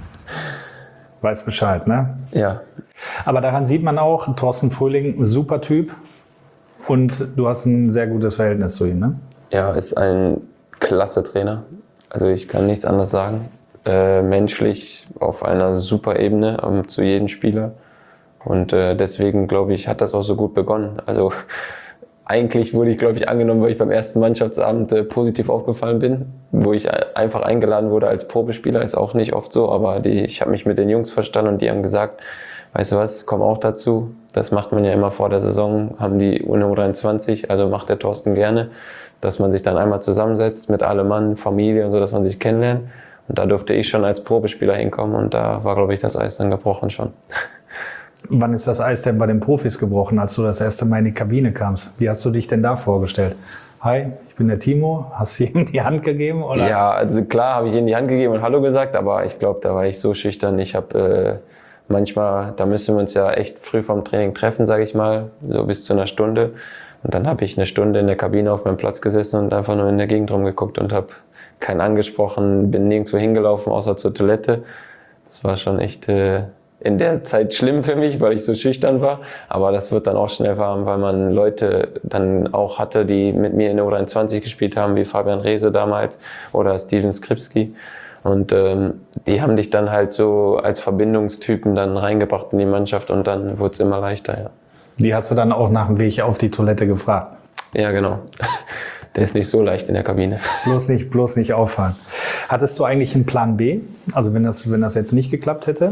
Weiß Bescheid, ne? Ja. Aber daran sieht man auch, Thorsten Fröhling, super Typ und du hast ein sehr gutes Verhältnis zu ihm, ne? Ja, ist ein klasse Trainer. Also ich kann nichts anderes sagen. Menschlich auf einer super Ebene zu jedem Spieler. Und deswegen, glaube ich, hat das auch so gut begonnen. Also eigentlich wurde ich, glaube ich, angenommen, weil ich beim ersten Mannschaftsabend positiv aufgefallen bin, wo ich einfach eingeladen wurde als Probespieler, ist auch nicht oft so, aber ich habe mich mit den Jungs verstanden und die haben gesagt, weißt du was, komm auch dazu. Das macht man ja immer vor der Saison, haben die U23, also macht der Thorsten gerne, dass man sich dann einmal zusammensetzt mit allem Mann, Familie und so, dass man sich kennenlernt. Und da durfte ich schon als Probespieler hinkommen und da war, glaube ich, das Eis dann gebrochen schon. Wann ist das Eis denn bei den Profis gebrochen, als du das erste Mal in die Kabine kamst? Wie hast du dich denn da vorgestellt? Hi, ich bin der Timo. Hast du ihm die Hand gegeben? Oder? Ja, also klar habe ich ihm die Hand gegeben und Hallo gesagt, aber ich glaube, da war ich so schüchtern. Ich habe manchmal, da müssen wir uns ja echt früh vom Training treffen, sage ich mal, so bis zu einer Stunde. Und dann habe ich eine Stunde in der Kabine auf meinem Platz gesessen und einfach nur in der Gegend rumgeguckt und habe keinen angesprochen, bin nirgendwo hingelaufen, außer zur Toilette. Das war schon echt in der Zeit schlimm für mich, weil ich so schüchtern war. Aber das wird dann auch schnell warm, weil man Leute dann auch hatte, die mit mir in der U23 gespielt haben, wie Fabian Reese damals oder Steven Skripski. Und die haben dich dann halt so als Verbindungstypen dann reingebracht in die Mannschaft und dann wurde es immer leichter, ja. Die hast du dann auch nach dem Weg auf die Toilette gefragt? Ja, genau. Der ist nicht so leicht in der Kabine. Bloß nicht auffallen. Hattest du eigentlich einen Plan B? Also wenn das jetzt nicht geklappt hätte?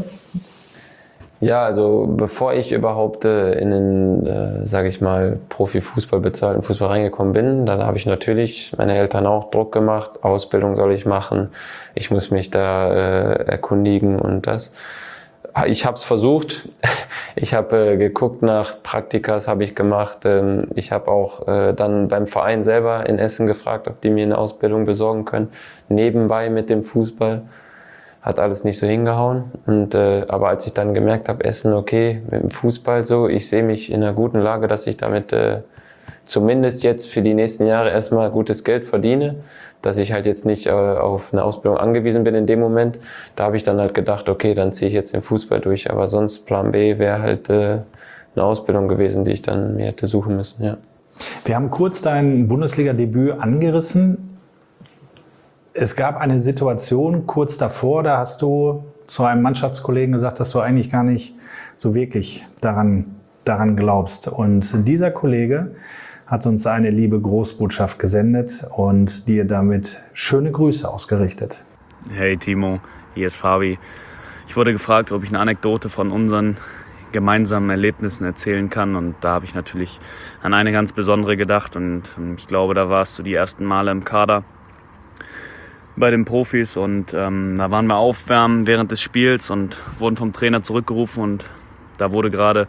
Ja, also bevor ich überhaupt in den, sage ich mal, Profifußball, bezahlten Fußball reingekommen bin, dann habe ich natürlich meine Eltern auch Druck gemacht. Ausbildung soll ich machen. Ich muss mich da erkundigen und das. Ich habe es versucht. Ich habe geguckt nach Praktikas, habe ich gemacht. Ich habe auch dann beim Verein selber in Essen gefragt, ob die mir eine Ausbildung besorgen können. Nebenbei mit dem Fußball. Hat alles nicht so hingehauen. Und, aber als ich dann gemerkt habe, Essen, okay, mit dem Fußball so, ich sehe mich in einer guten Lage, dass ich damit zumindest jetzt für die nächsten Jahre erstmal gutes Geld verdiene, dass ich halt jetzt nicht auf eine Ausbildung angewiesen bin in dem Moment. Da habe ich dann halt gedacht, okay, dann ziehe ich jetzt den Fußball durch. Aber sonst Plan B wäre halt eine Ausbildung gewesen, die ich dann mir hätte suchen müssen, ja. Wir haben kurz dein Bundesliga-Debüt angerissen. Es gab eine Situation kurz davor, da hast du zu einem Mannschaftskollegen gesagt, dass du eigentlich gar nicht so wirklich daran glaubst. Und dieser Kollege hat uns eine liebe Großbotschaft gesendet und dir damit schöne Grüße ausgerichtet. Hey Timo, hier ist Fabi. Ich wurde gefragt, ob ich eine Anekdote von unseren gemeinsamen Erlebnissen erzählen kann, und da habe ich natürlich an eine ganz besondere gedacht, und ich glaube, da warst du die ersten Male im Kader bei den Profis, und da waren wir aufwärmen während des Spiels und wurden vom Trainer zurückgerufen, und da wurde gerade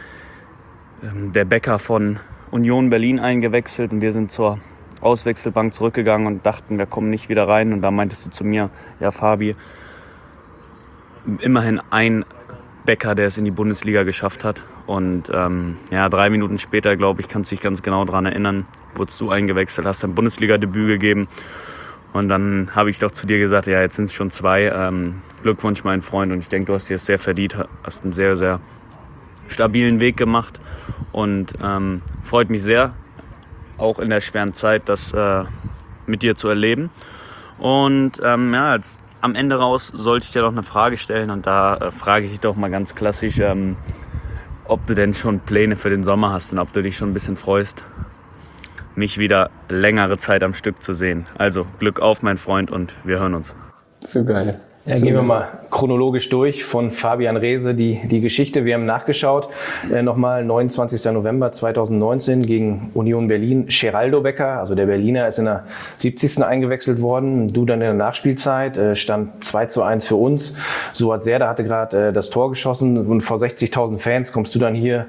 der Becker von Union Berlin eingewechselt, und wir sind zur Auswechselbank zurückgegangen und dachten, wir kommen nicht wieder rein, und da meintest du zu mir, ja Fabi, immerhin ein Becker, der es in die Bundesliga geschafft hat, und 3 Minuten später, glaube ich, kannst dich ganz genau daran erinnern, wurdest du eingewechselt, hast dein Bundesliga-Debüt gegeben, und dann habe ich doch zu dir gesagt, ja, jetzt sind es schon 2, Glückwunsch, mein Freund, und ich denke, du hast dir es sehr verdient, hast einen sehr, sehr stabilen Weg gemacht, und freut mich sehr, auch in der schweren Zeit, das mit dir zu erleben. Und jetzt am Ende raus sollte ich dir noch eine Frage stellen, und da frage ich dich doch mal ganz klassisch, ob du denn schon Pläne für den Sommer hast und ob du dich schon ein bisschen freust, mich wieder längere Zeit am Stück zu sehen. Also Glück auf, mein Freund, und wir hören uns. Zu geil. Ja, gehen wir mal chronologisch durch von Fabian Reese die Geschichte. Wir haben nachgeschaut, nochmal 29. November 2019 gegen Union Berlin. Geraldo Becker, also der Berliner, ist in der 70. eingewechselt worden. Du dann in der Nachspielzeit, stand 2:1 für uns. Suat Serdar hatte gerade das Tor geschossen, und vor 60.000 Fans kommst du dann hier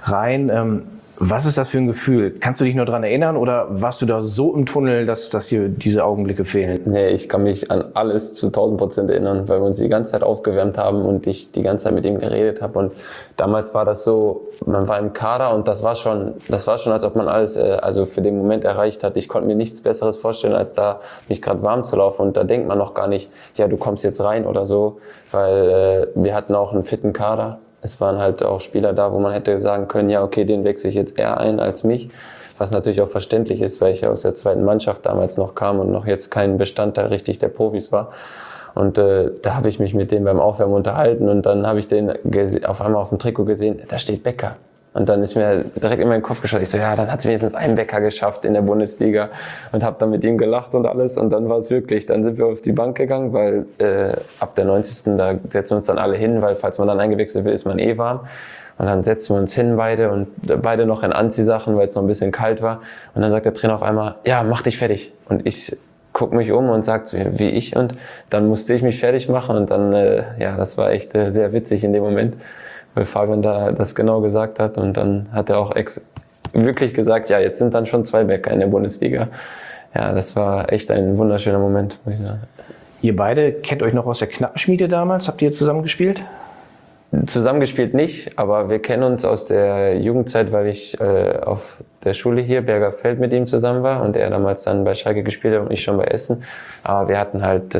rein. Was ist das für ein Gefühl? Kannst du dich nur daran erinnern, oder warst du da so im Tunnel, dass hier diese Augenblicke fehlen? Nee, ich kann mich an alles zu 1000% erinnern, weil wir uns die ganze Zeit aufgewärmt haben und ich die ganze Zeit mit ihm geredet habe. Und damals war das so, man war im Kader, und das war schon, als ob man alles also für den Moment erreicht hat. Ich konnte mir nichts Besseres vorstellen, als da mich gerade warm zu laufen. Und da denkt man noch gar nicht, ja, du kommst jetzt rein oder so, weil wir hatten auch einen fitten Kader. Es waren halt auch Spieler da, wo man hätte sagen können, ja okay, den wechsle ich jetzt eher ein als mich. Was natürlich auch verständlich ist, weil ich ja aus der zweiten Mannschaft damals noch kam und noch jetzt kein Bestandteil richtig der Profis war. Und da habe ich mich mit dem beim Aufwärmen unterhalten, und dann habe ich den auf einmal auf dem Trikot gesehen, da steht Becker. Und dann ist mir direkt in meinen Kopf geschaut, ich so, ja, dann hat es wenigstens einen Becker geschafft in der Bundesliga, und habe dann mit ihm gelacht und alles, und dann war es wirklich, dann sind wir auf die Bank gegangen, weil ab der 90. da setzen wir uns dann alle hin, weil falls man dann eingewechselt wird, ist man eh warm, und dann setzen wir uns hin beide, und beide noch in Anziehsachen, weil es noch ein bisschen kalt war, und dann sagt der Trainer auf einmal, ja, mach dich fertig, und ich guck mich um und sagt so, wie ich, und dann musste ich mich fertig machen, und dann, das war echt sehr witzig in dem Moment, weil Fabian da das genau gesagt hat, und dann hat er auch wirklich gesagt, ja, jetzt sind dann schon 2 Becker in der Bundesliga. Ja, das war echt ein wunderschöner Moment, muss ich sagen. Ihr beide kennt euch noch aus der Knappenschmiede damals? Habt ihr zusammen gespielt? Zusammengespielt nicht, aber wir kennen uns aus der Jugendzeit, weil ich auf der Schule hier, Bergerfeld, mit ihm zusammen war, und er damals dann bei Schalke gespielt hat und ich schon bei Essen. Aber wir hatten halt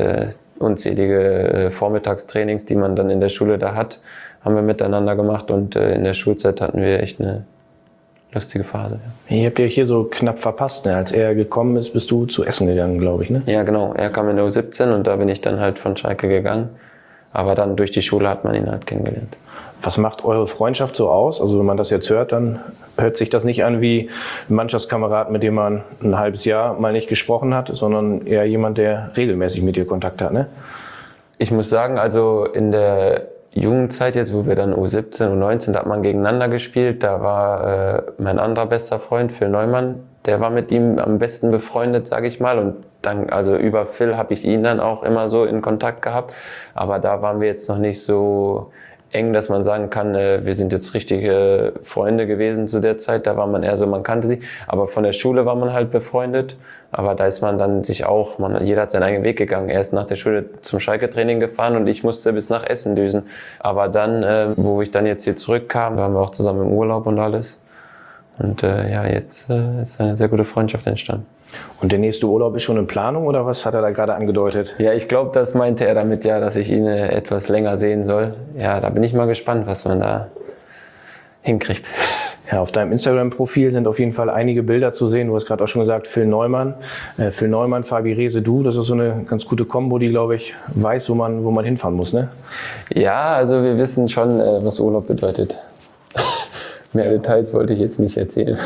unzählige Vormittagstrainings, die man dann in der Schule da hat, haben wir miteinander gemacht, und in der Schulzeit hatten wir echt eine lustige Phase. Ja. Ihr habt ja hier so knapp verpasst, ne? Als er gekommen ist, bist du zu Essen gegangen, glaube ich, ne? Ja, genau. Er kam in der U17, und da bin ich dann halt von Schalke gegangen. Aber dann durch die Schule hat man ihn halt kennengelernt. Was macht eure Freundschaft so aus? Also wenn man das jetzt hört, dann hört sich das nicht an wie ein Mannschaftskamerad, mit dem man ein halbes Jahr mal nicht gesprochen hat, sondern eher jemand, der regelmäßig mit dir Kontakt hat, ne? Ich muss sagen, also in der Jugendzeit jetzt, wo wir dann U17, U19, da hat man gegeneinander gespielt. Da war mein anderer bester Freund, Phil Neumann, der war mit ihm am besten befreundet, sage ich mal. Und dann, also über Phil habe ich ihn dann auch immer so in Kontakt gehabt. Aber da waren wir jetzt noch nicht so eng, dass man sagen kann, wir sind jetzt richtige Freunde gewesen zu der Zeit. Da war man eher so, man kannte sie. Aber von der Schule war man halt befreundet. Aber da ist man dann sich auch, jeder hat seinen eigenen Weg gegangen. Er ist nach der Schule zum Schalke-Training gefahren, und ich musste bis nach Essen düsen. Aber dann, wo ich dann jetzt hier zurückkam, waren wir auch zusammen im Urlaub und alles. Und jetzt ist eine sehr gute Freundschaft entstanden. Und der nächste Urlaub ist schon in Planung, oder was hat er da gerade angedeutet? Ja, ich glaube, das meinte er damit, ja, dass ich ihn etwas länger sehen soll. Ja, da bin ich mal gespannt, was man da hinkriegt. Ja, auf deinem Instagram-Profil sind auf jeden Fall einige Bilder zu sehen. Du hast gerade auch schon gesagt, Phil Neumann, Fabi Rehse, du. Das ist so eine ganz gute Kombo, die, glaube ich, weiß, wo man hinfahren muss, ne? Ja, also wir wissen schon, was Urlaub bedeutet. Mehr Details wollte ich jetzt nicht erzählen.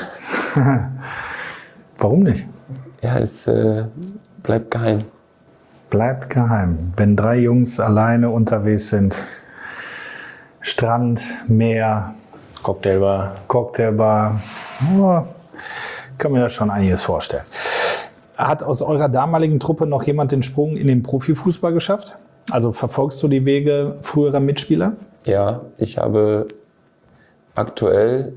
Warum nicht? Ja, es bleibt geheim. Bleibt geheim. Wenn 3 Jungs alleine unterwegs sind, Strand, Meer, Cocktailbar, kann mir da schon einiges vorstellen. Hat aus eurer damaligen Truppe noch jemand den Sprung in den Profifußball geschafft? Also verfolgst du die Wege früherer Mitspieler? Ja, ich habe aktuell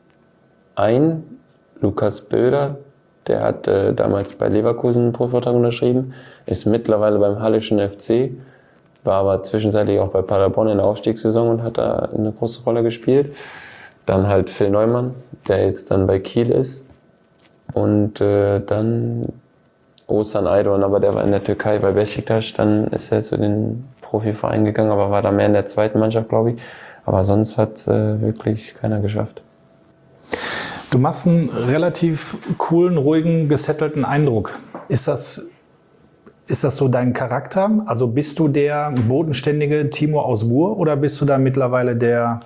einen, Lukas Böder, der hat damals bei Leverkusen einen Profivertrag unterschrieben, ist mittlerweile beim Hallischen FC, war aber zwischenzeitlich auch bei Paderborn in der Aufstiegssaison und hat da eine große Rolle gespielt. Dann halt Phil Neumann, der jetzt dann bei Kiel ist. Und dann Oğuzhan Aydoğan, aber der war in der Türkei bei Beşiktaş. Dann ist er zu den Profiverein gegangen, aber war da mehr in der zweiten Mannschaft, glaube ich. Aber sonst hat es wirklich keiner geschafft. Du machst einen relativ coolen, ruhigen, gesettelten Eindruck. Ist das so dein Charakter? Also bist du der bodenständige Timo aus Buhr oder bist du da mittlerweile der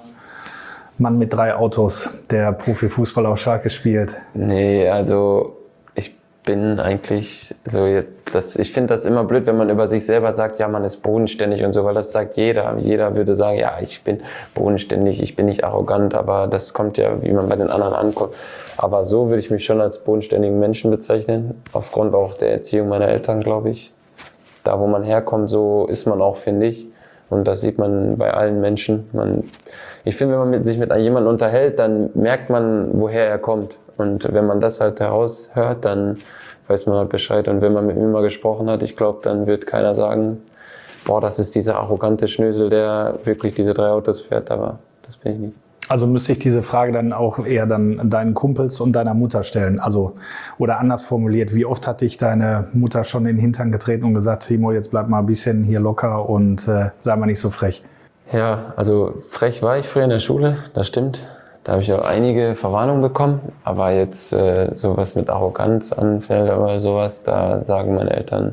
Mann mit 3 Autos, der Profifußball auf Schalke spielt? Nee, also ich bin eigentlich so, ich finde das immer blöd, wenn man über sich selber sagt, ja, man ist bodenständig und so, weil das sagt jeder. Jeder würde sagen, ja, ich bin bodenständig, ich bin nicht arrogant, aber das kommt ja, wie man bei den anderen ankommt. Aber so würde ich mich schon als bodenständigen Menschen bezeichnen, aufgrund auch der Erziehung meiner Eltern, glaube ich. Da, wo man herkommt, so ist man auch, finde ich. Und das sieht man bei allen Menschen. Ich finde, wenn man sich mit jemandem unterhält, dann merkt man, woher er kommt. Und wenn man das halt heraushört, dann weiß man halt Bescheid. Und wenn man mit mir mal gesprochen hat, ich glaube, dann wird keiner sagen, boah, das ist dieser arrogante Schnösel, der wirklich diese 3 Autos fährt. Aber das bin ich nicht. Also müsste ich diese Frage dann auch eher dann deinen Kumpels und deiner Mutter stellen. Also, oder anders formuliert, wie oft hat dich deine Mutter schon in den Hintern getreten und gesagt, Timo, jetzt bleib mal ein bisschen hier locker und sei mal nicht so frech? Ja, also frech war ich früher in der Schule, das stimmt. Da habe ich auch einige Verwarnungen bekommen. Aber jetzt sowas mit Arroganz anfällt oder sowas, da sagen meine Eltern,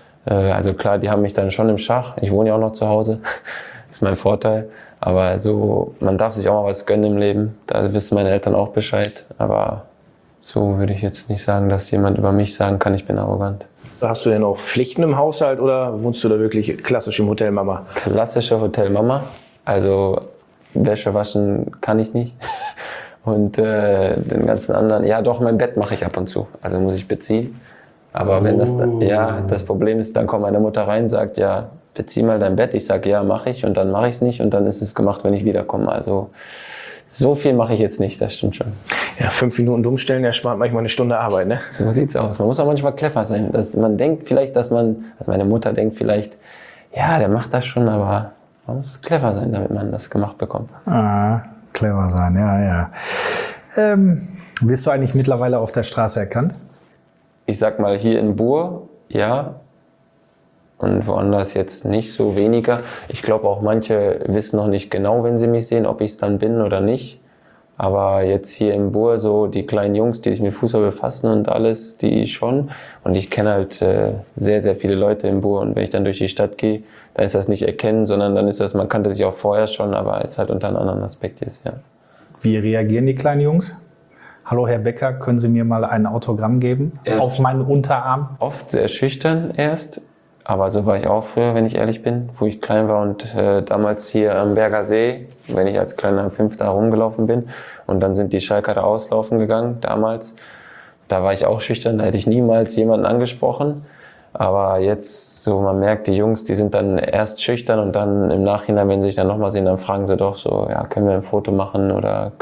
also klar, die haben mich dann schon im Schach. Ich wohne ja auch noch zu Hause, ist mein Vorteil. Aber so, man darf sich auch mal was gönnen im Leben. Da wissen meine Eltern auch Bescheid. Aber so würde ich jetzt nicht sagen, dass jemand über mich sagen kann, ich bin arrogant. Hast du denn auch Pflichten im Haushalt oder wohnst du da wirklich klassisch im Hotel Mama? Klassische Hotel Mama. Also Wäsche waschen kann ich nicht. Und den ganzen anderen, ja doch, mein Bett mache ich ab und zu. Also muss ich beziehen. Aber wenn das Problem ist, dann kommt meine Mutter rein und sagt, ja, bezieh mal dein Bett. Ich sage, ja, mache ich und dann mache ich es nicht und dann ist es gemacht, wenn ich wiederkomme. Also so viel mache ich jetzt nicht, das stimmt schon. Ja, 5 Minuten dumm stellen erspart manchmal eine Stunde Arbeit, ne? So sieht's aus. Man muss auch manchmal clever sein. Man denkt vielleicht, also meine Mutter denkt vielleicht, ja, der macht das schon, aber man muss clever sein, damit man das gemacht bekommt. Ah, clever sein, ja. Wirst du eigentlich mittlerweile auf der Straße erkannt? Ich sag mal, hier in Buhr, ja. Und woanders jetzt nicht so weniger. Ich glaube auch manche wissen noch nicht genau, wenn sie mich sehen, ob ich es dann bin oder nicht. Aber jetzt hier in Buhr, so die kleinen Jungs, die sich mit Fußball befassen und alles, die schon. Und ich kenne halt sehr, sehr viele Leute in Buhr. Und wenn ich dann durch die Stadt gehe, dann ist das nicht erkennen, sondern dann ist das, man kannte sich auch vorher schon, aber ist halt unter einem anderen Aspekt jetzt, ja. Wie reagieren die kleinen Jungs? Hallo Herr Becker, können Sie mir mal ein Autogramm geben? Auf meinen Unterarm? Oft sehr schüchtern erst. Aber so war ich auch früher, wenn ich ehrlich bin, wo ich klein war und damals hier am Berger See, wenn ich als kleiner Pimpf da rumgelaufen bin und dann sind die Schalker da auslaufen gegangen damals, da war ich auch schüchtern, da hätte ich niemals jemanden angesprochen. Aber jetzt, so man merkt, die Jungs, die sind dann erst schüchtern und dann im Nachhinein, wenn sie sich dann nochmal sehen, dann fragen sie doch so, ja, können wir ein Foto machen oder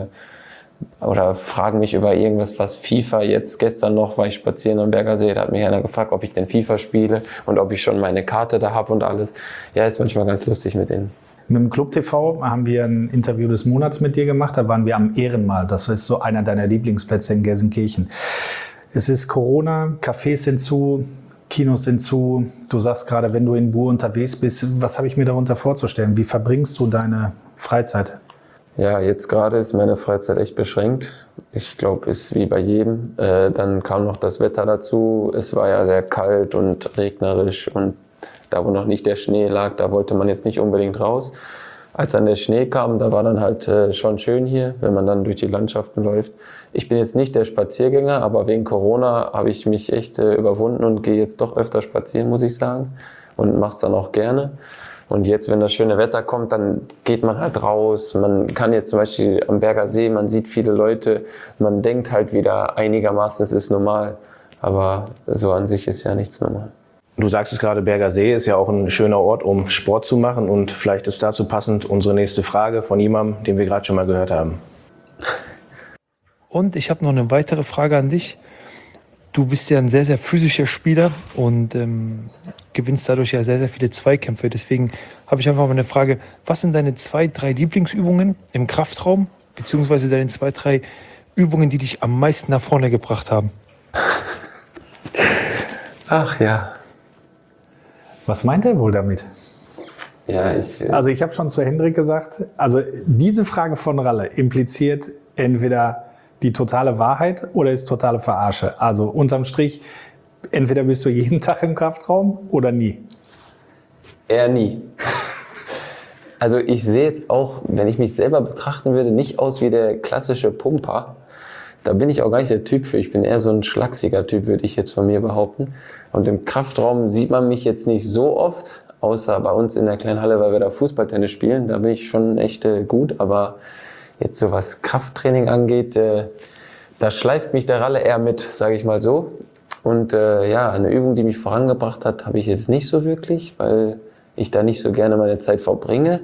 fragen mich über irgendwas, was FIFA jetzt gestern noch, war ich spazieren am Berger See, da hat mich einer gefragt, ob ich denn FIFA spiele und ob ich schon meine Karte da habe und alles. Ja, ist manchmal ganz lustig mit denen. Mit dem Club TV haben wir ein Interview des Monats mit dir gemacht, da waren wir am Ehrenmal, das ist so einer deiner Lieblingsplätze in Gelsenkirchen. Es ist Corona, Cafés sind zu, Kinos sind zu, du sagst gerade, wenn du in Buhr unterwegs bist, was habe ich mir darunter vorzustellen? Wie verbringst du deine Freizeit? Ja, jetzt gerade ist meine Freizeit echt beschränkt. Ich glaube, ist wie bei jedem. Dann kam noch das Wetter dazu. Es war ja sehr kalt und regnerisch und da, wo noch nicht der Schnee lag, da wollte man jetzt nicht unbedingt raus. Als dann der Schnee kam, da war dann halt schon schön hier, wenn man dann durch die Landschaften läuft. Ich bin jetzt nicht der Spaziergänger, aber wegen Corona habe ich mich echt überwunden und gehe jetzt doch öfter spazieren, muss ich sagen. Und mache es dann auch gerne. Und jetzt, wenn das schöne Wetter kommt, dann geht man halt raus. Man kann jetzt zum Beispiel am Berger See, man sieht viele Leute, man denkt halt wieder einigermaßen, es ist normal. Aber so an sich ist ja nichts normal. Du sagst es gerade, Berger See ist ja auch ein schöner Ort, um Sport zu machen. Und vielleicht ist dazu passend unsere nächste Frage von jemandem, den wir gerade schon mal gehört haben. Und ich habe noch eine weitere Frage an dich. Du bist ja ein sehr, sehr physischer Spieler und gewinnst dadurch ja sehr, sehr viele Zweikämpfe. Deswegen habe ich einfach mal eine Frage. Was sind deine 2, 3 Lieblingsübungen im Kraftraum? Beziehungsweise deine 2, 3 Übungen, die dich am meisten nach vorne gebracht haben? Ach ja. Was meint er wohl damit? Ja, Also ich habe schon zu Hendrik gesagt, also diese Frage von Ralle impliziert entweder die totale Wahrheit oder ist totale Verarsche. Also unterm Strich, entweder bist du jeden Tag im Kraftraum oder nie. eher nie. Also ich sehe jetzt auch, wenn ich mich selber betrachten würde, nicht aus wie der klassische Pumper. Da bin ich auch gar nicht der Typ für. Ich bin eher so ein schlachsiger Typ, würde ich jetzt von mir behaupten. Und im Kraftraum sieht man mich jetzt nicht so oft, außer bei uns in der kleinen Halle, weil wir da Fußballtennis spielen. Da bin ich schon echt gut. Aber jetzt so was Krafttraining angeht, da schleift mich der Ralle eher mit, sage ich mal so. Und ja, eine Übung, die mich vorangebracht hat, habe ich jetzt nicht so wirklich, weil ich da nicht so gerne meine Zeit verbringe.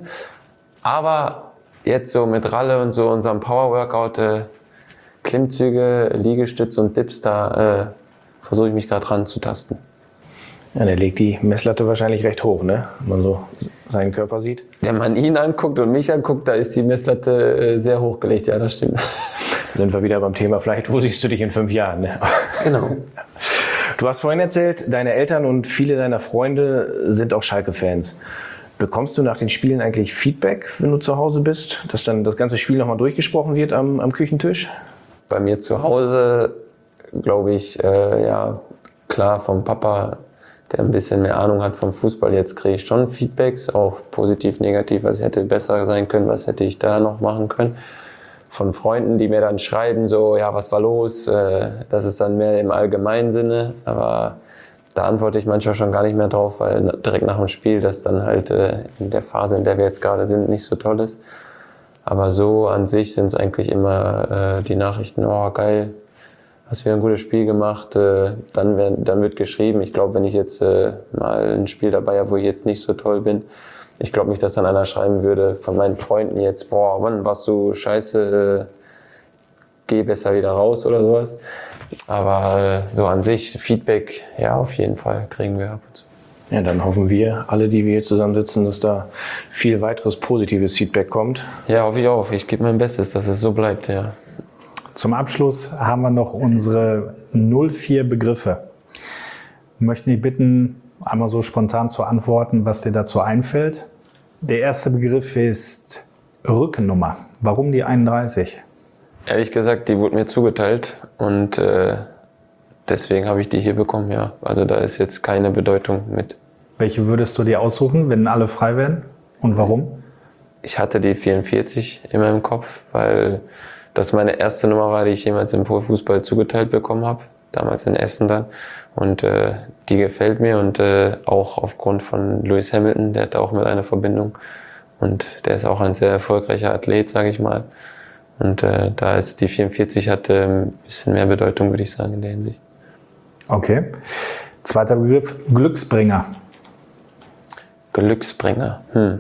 Aber jetzt so mit Ralle und so unserem Power-Workout, Klimmzüge, Liegestütze und Dips, da versuche ich mich gerade ranzutasten. Ja, der legt die Messlatte wahrscheinlich recht hoch, ne? Wenn man so seinen Körper sieht. Wenn man ihn anguckt und mich anguckt, da ist die Messlatte sehr hochgelegt, ja, das stimmt. Sind wir wieder beim Thema, vielleicht wo siehst du dich in 5 Jahren, ne? Genau. Du hast vorhin erzählt, deine Eltern und viele deiner Freunde sind auch Schalke-Fans. Bekommst du nach den Spielen eigentlich Feedback, wenn du zu Hause bist, dass dann das ganze Spiel nochmal durchgesprochen wird am Küchentisch? Bei mir zu Hause, glaube ich, ja, klar, vom Papa, der ein bisschen mehr Ahnung hat vom Fußball, jetzt kriege ich schon Feedbacks, auch positiv, negativ, was hätte besser sein können, was hätte ich da noch machen können. Von Freunden, die mir dann schreiben, so, ja, was war los? Das ist dann mehr im allgemeinen Sinne, aber da antworte ich manchmal schon gar nicht mehr drauf, weil direkt nach dem Spiel das dann halt in der Phase, in der wir jetzt gerade sind, nicht so toll ist. Aber so an sich sind es eigentlich immer die Nachrichten, oh geil, hast wieder ein gutes Spiel gemacht, dann wird geschrieben. Ich glaube, wenn ich jetzt mal ein Spiel dabei habe, wo ich jetzt nicht so toll bin, ich glaube nicht, dass dann einer schreiben würde von meinen Freunden jetzt, boah, Mann, warst du scheiße, geh besser wieder raus oder sowas. Aber so an sich, Feedback, ja, auf jeden Fall kriegen wir ab und zu. Ja, dann hoffen wir, alle, die wir hier zusammensitzen, dass da viel weiteres positives Feedback kommt. Ja, hoffe ich auch. Ich gebe mein Bestes, dass es so bleibt, ja. Zum Abschluss haben wir noch unsere 04 Begriffe. Wir möchten dich bitten, einmal so spontan zu antworten, was dir dazu einfällt. Der erste Begriff ist Rückennummer. Warum die 31? Ehrlich gesagt, die wurde mir zugeteilt und deswegen habe ich die hier bekommen, ja. Also da ist jetzt keine Bedeutung mit. Welche würdest du dir aussuchen, wenn alle frei wären? Und warum? Ich hatte die 44 in meinem Kopf, weil das meine erste Nummer war, die ich jemals im Fußball zugeteilt bekommen habe. Damals in Essen dann. Und die gefällt mir und auch aufgrund von Lewis Hamilton, der hat auch mit einer Verbindung. Und der ist auch ein sehr erfolgreicher Athlet, sage ich mal. Und da ist die 44 hatte ein bisschen mehr Bedeutung, würde ich sagen, in der Hinsicht. Okay. Zweiter Begriff, Glücksbringer. Glücksbringer.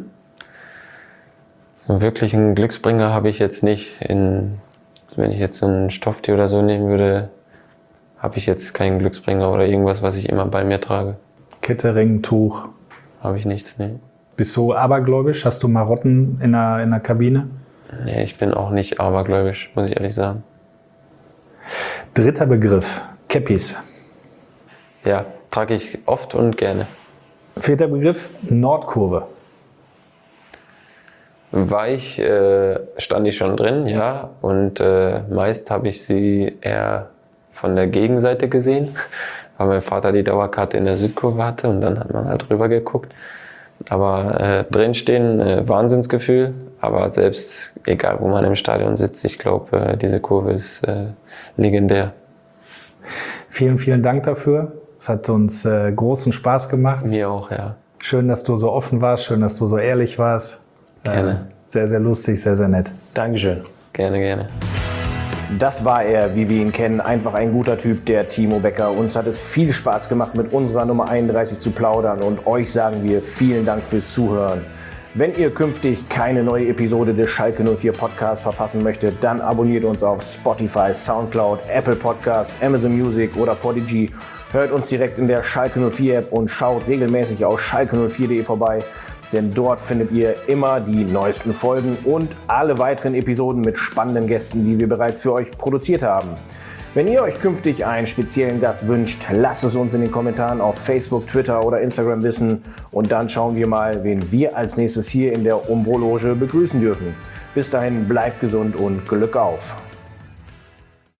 So wirklich einen Glücksbringer habe ich jetzt nicht. Wenn ich jetzt so ein Stofftier oder so nehmen würde, habe ich jetzt keinen Glücksbringer oder irgendwas, was ich immer bei mir trage. Kette, Ring, Tuch. Habe ich nichts, nee. Bist du abergläubisch? Hast du Marotten in der Kabine? Nee, ich bin auch nicht abergläubisch, muss ich ehrlich sagen. Dritter Begriff, Käppis. Ja, trage ich oft und gerne. Vierter Begriff, Nordkurve. stand ich schon drin, ja. Und meist habe ich sie eher von der Gegenseite gesehen, weil mein Vater die Dauerkarte in der Südkurve hatte und dann hat man halt rüber geguckt. Aber drinstehen, Wahnsinnsgefühl, aber selbst egal wo man im Stadion sitzt, ich glaube, diese Kurve ist legendär. Vielen, vielen Dank dafür. Es hat uns großen Spaß gemacht. Mir auch, ja. Schön, dass du so offen warst, schön, dass du so ehrlich warst. Gerne. Sehr, sehr lustig, sehr, sehr nett. Dankeschön. Gerne, gerne. Das war er, wie wir ihn kennen, einfach ein guter Typ, der Timo Becker. Uns hat es viel Spaß gemacht, mit unserer Nummer 31 zu plaudern und euch sagen wir vielen Dank fürs Zuhören. Wenn ihr künftig keine neue Episode des Schalke 04 Podcasts verpassen möchtet, dann abonniert uns auf Spotify, Soundcloud, Apple Podcasts, Amazon Music oder Podigy. Hört uns direkt in der Schalke 04 App und schaut regelmäßig auf schalke04.de vorbei, denn dort findet ihr immer die neuesten Folgen und alle weiteren Episoden mit spannenden Gästen, die wir bereits für euch produziert haben. Wenn ihr euch künftig einen speziellen Gast wünscht, lasst es uns in den Kommentaren auf Facebook, Twitter oder Instagram wissen und dann schauen wir mal, wen wir als nächstes hier in der Umbro-Loge begrüßen dürfen. Bis dahin bleibt gesund und Glück auf!